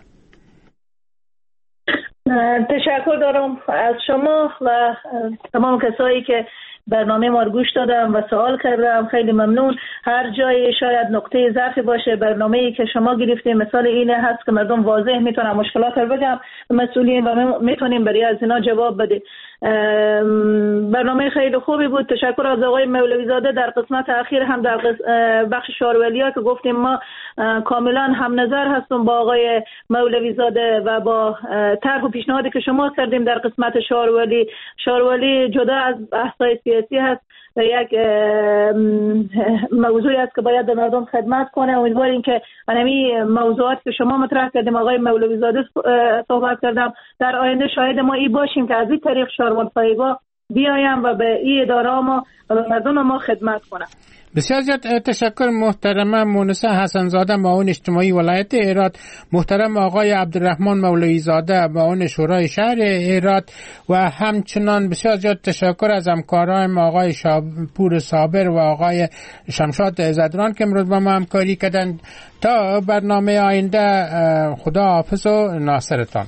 تشکر دارم از شما و تمام کسایی که برنامه ما رو گوش دادم و سوال کردم. خیلی ممنون. هر جایی شاید نقطه ضعفی باشه برنامه‌ای که شما گرفتیم مثال اینه هست که مردم واضح میتونن مشکلات رو بگم مسئولین و میتونیم برای از اینا جواب بدیم. برنامه خیلی خوبی بود. تشکر از آقای مولوی زاده. در قسمت اخیر هم در بخش شهروالیا که گفتیم ما کاملا هم نظر هستم با آقای مولوی زاده و با طرح و پیشنهادی که شما کردیم در قسمت شهروالی. شهروالی جدا از بحث‌های سیاسی هست و یک موضوعی است که باید به مردم خدمت کنه. امیدواریم که همین موضوعات که شما مطرح کردیم آقای مولوی زاده صحبت کردم در آینده شاهد ما ای باشیم که از این طریق شهروال پایگاه بیایم و به این اداره ما و به مردم ما خدمت کنم. بسیار زیاد تشکر محترمه مونسه حسن زاده معاون اجتماعی ولایت هرات، محترم آقای عبدالرحمن مولوی زاده معاون شورای شهر هرات و همچنان بسیار زیاد تشکر از همکاران آقای شاپور صابر و آقای شمشاد زدران که امروز با ما همکاری کردند. تا برنامه آینده خدا حافظ و ناصرتان.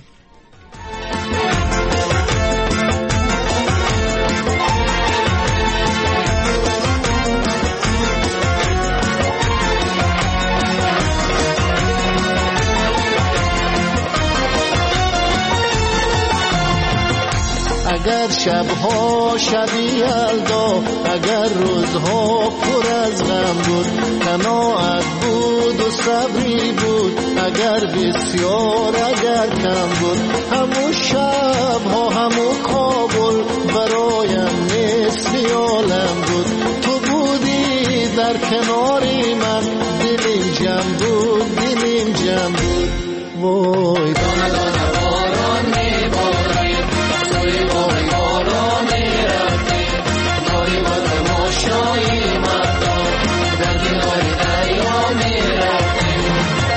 اگر شبها شبی یلدا، اگر روزها پر از غم بود، قناعت بود و صبری بود، اگر بسیار اگر کم بود، همون شبها همون کابل برایم مثل عالم بود. تو بودی در کناری من، دلیم جمع بود دلیم جمع بود. وای دانه دانه باران میبارید، توی وای باران میرفتید، ناری وقت ماشایی مردم در کنار دریا میرفتید.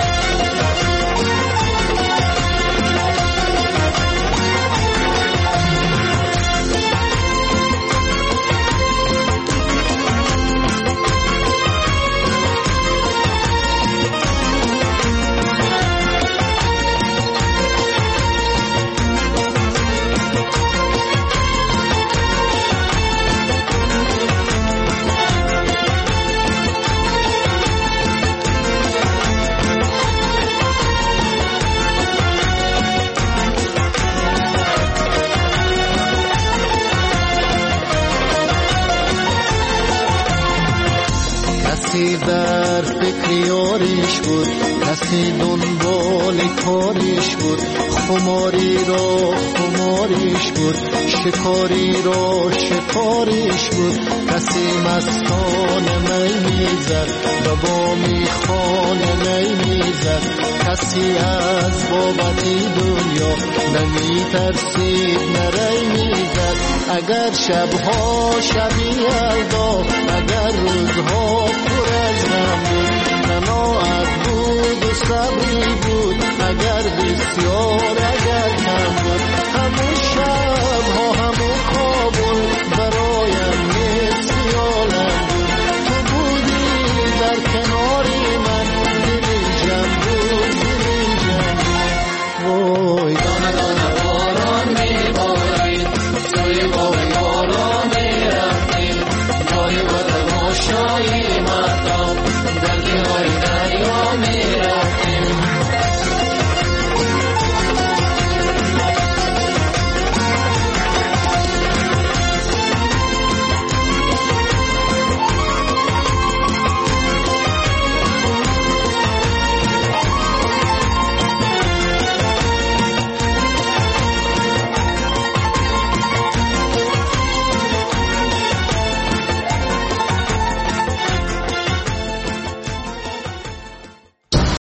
کسی در فکر یاریش بود، کسی دنبال کاریش بود، خماری را خماریش بود، شکاری را شکاریش بود. کسی مستان می میزد و با میخوان می میزد، کسی از بابتی دنیا نمی ترسید نری میزد. اگر شبها شبی یلدا، اگر روزها پر از غم بود، قناعت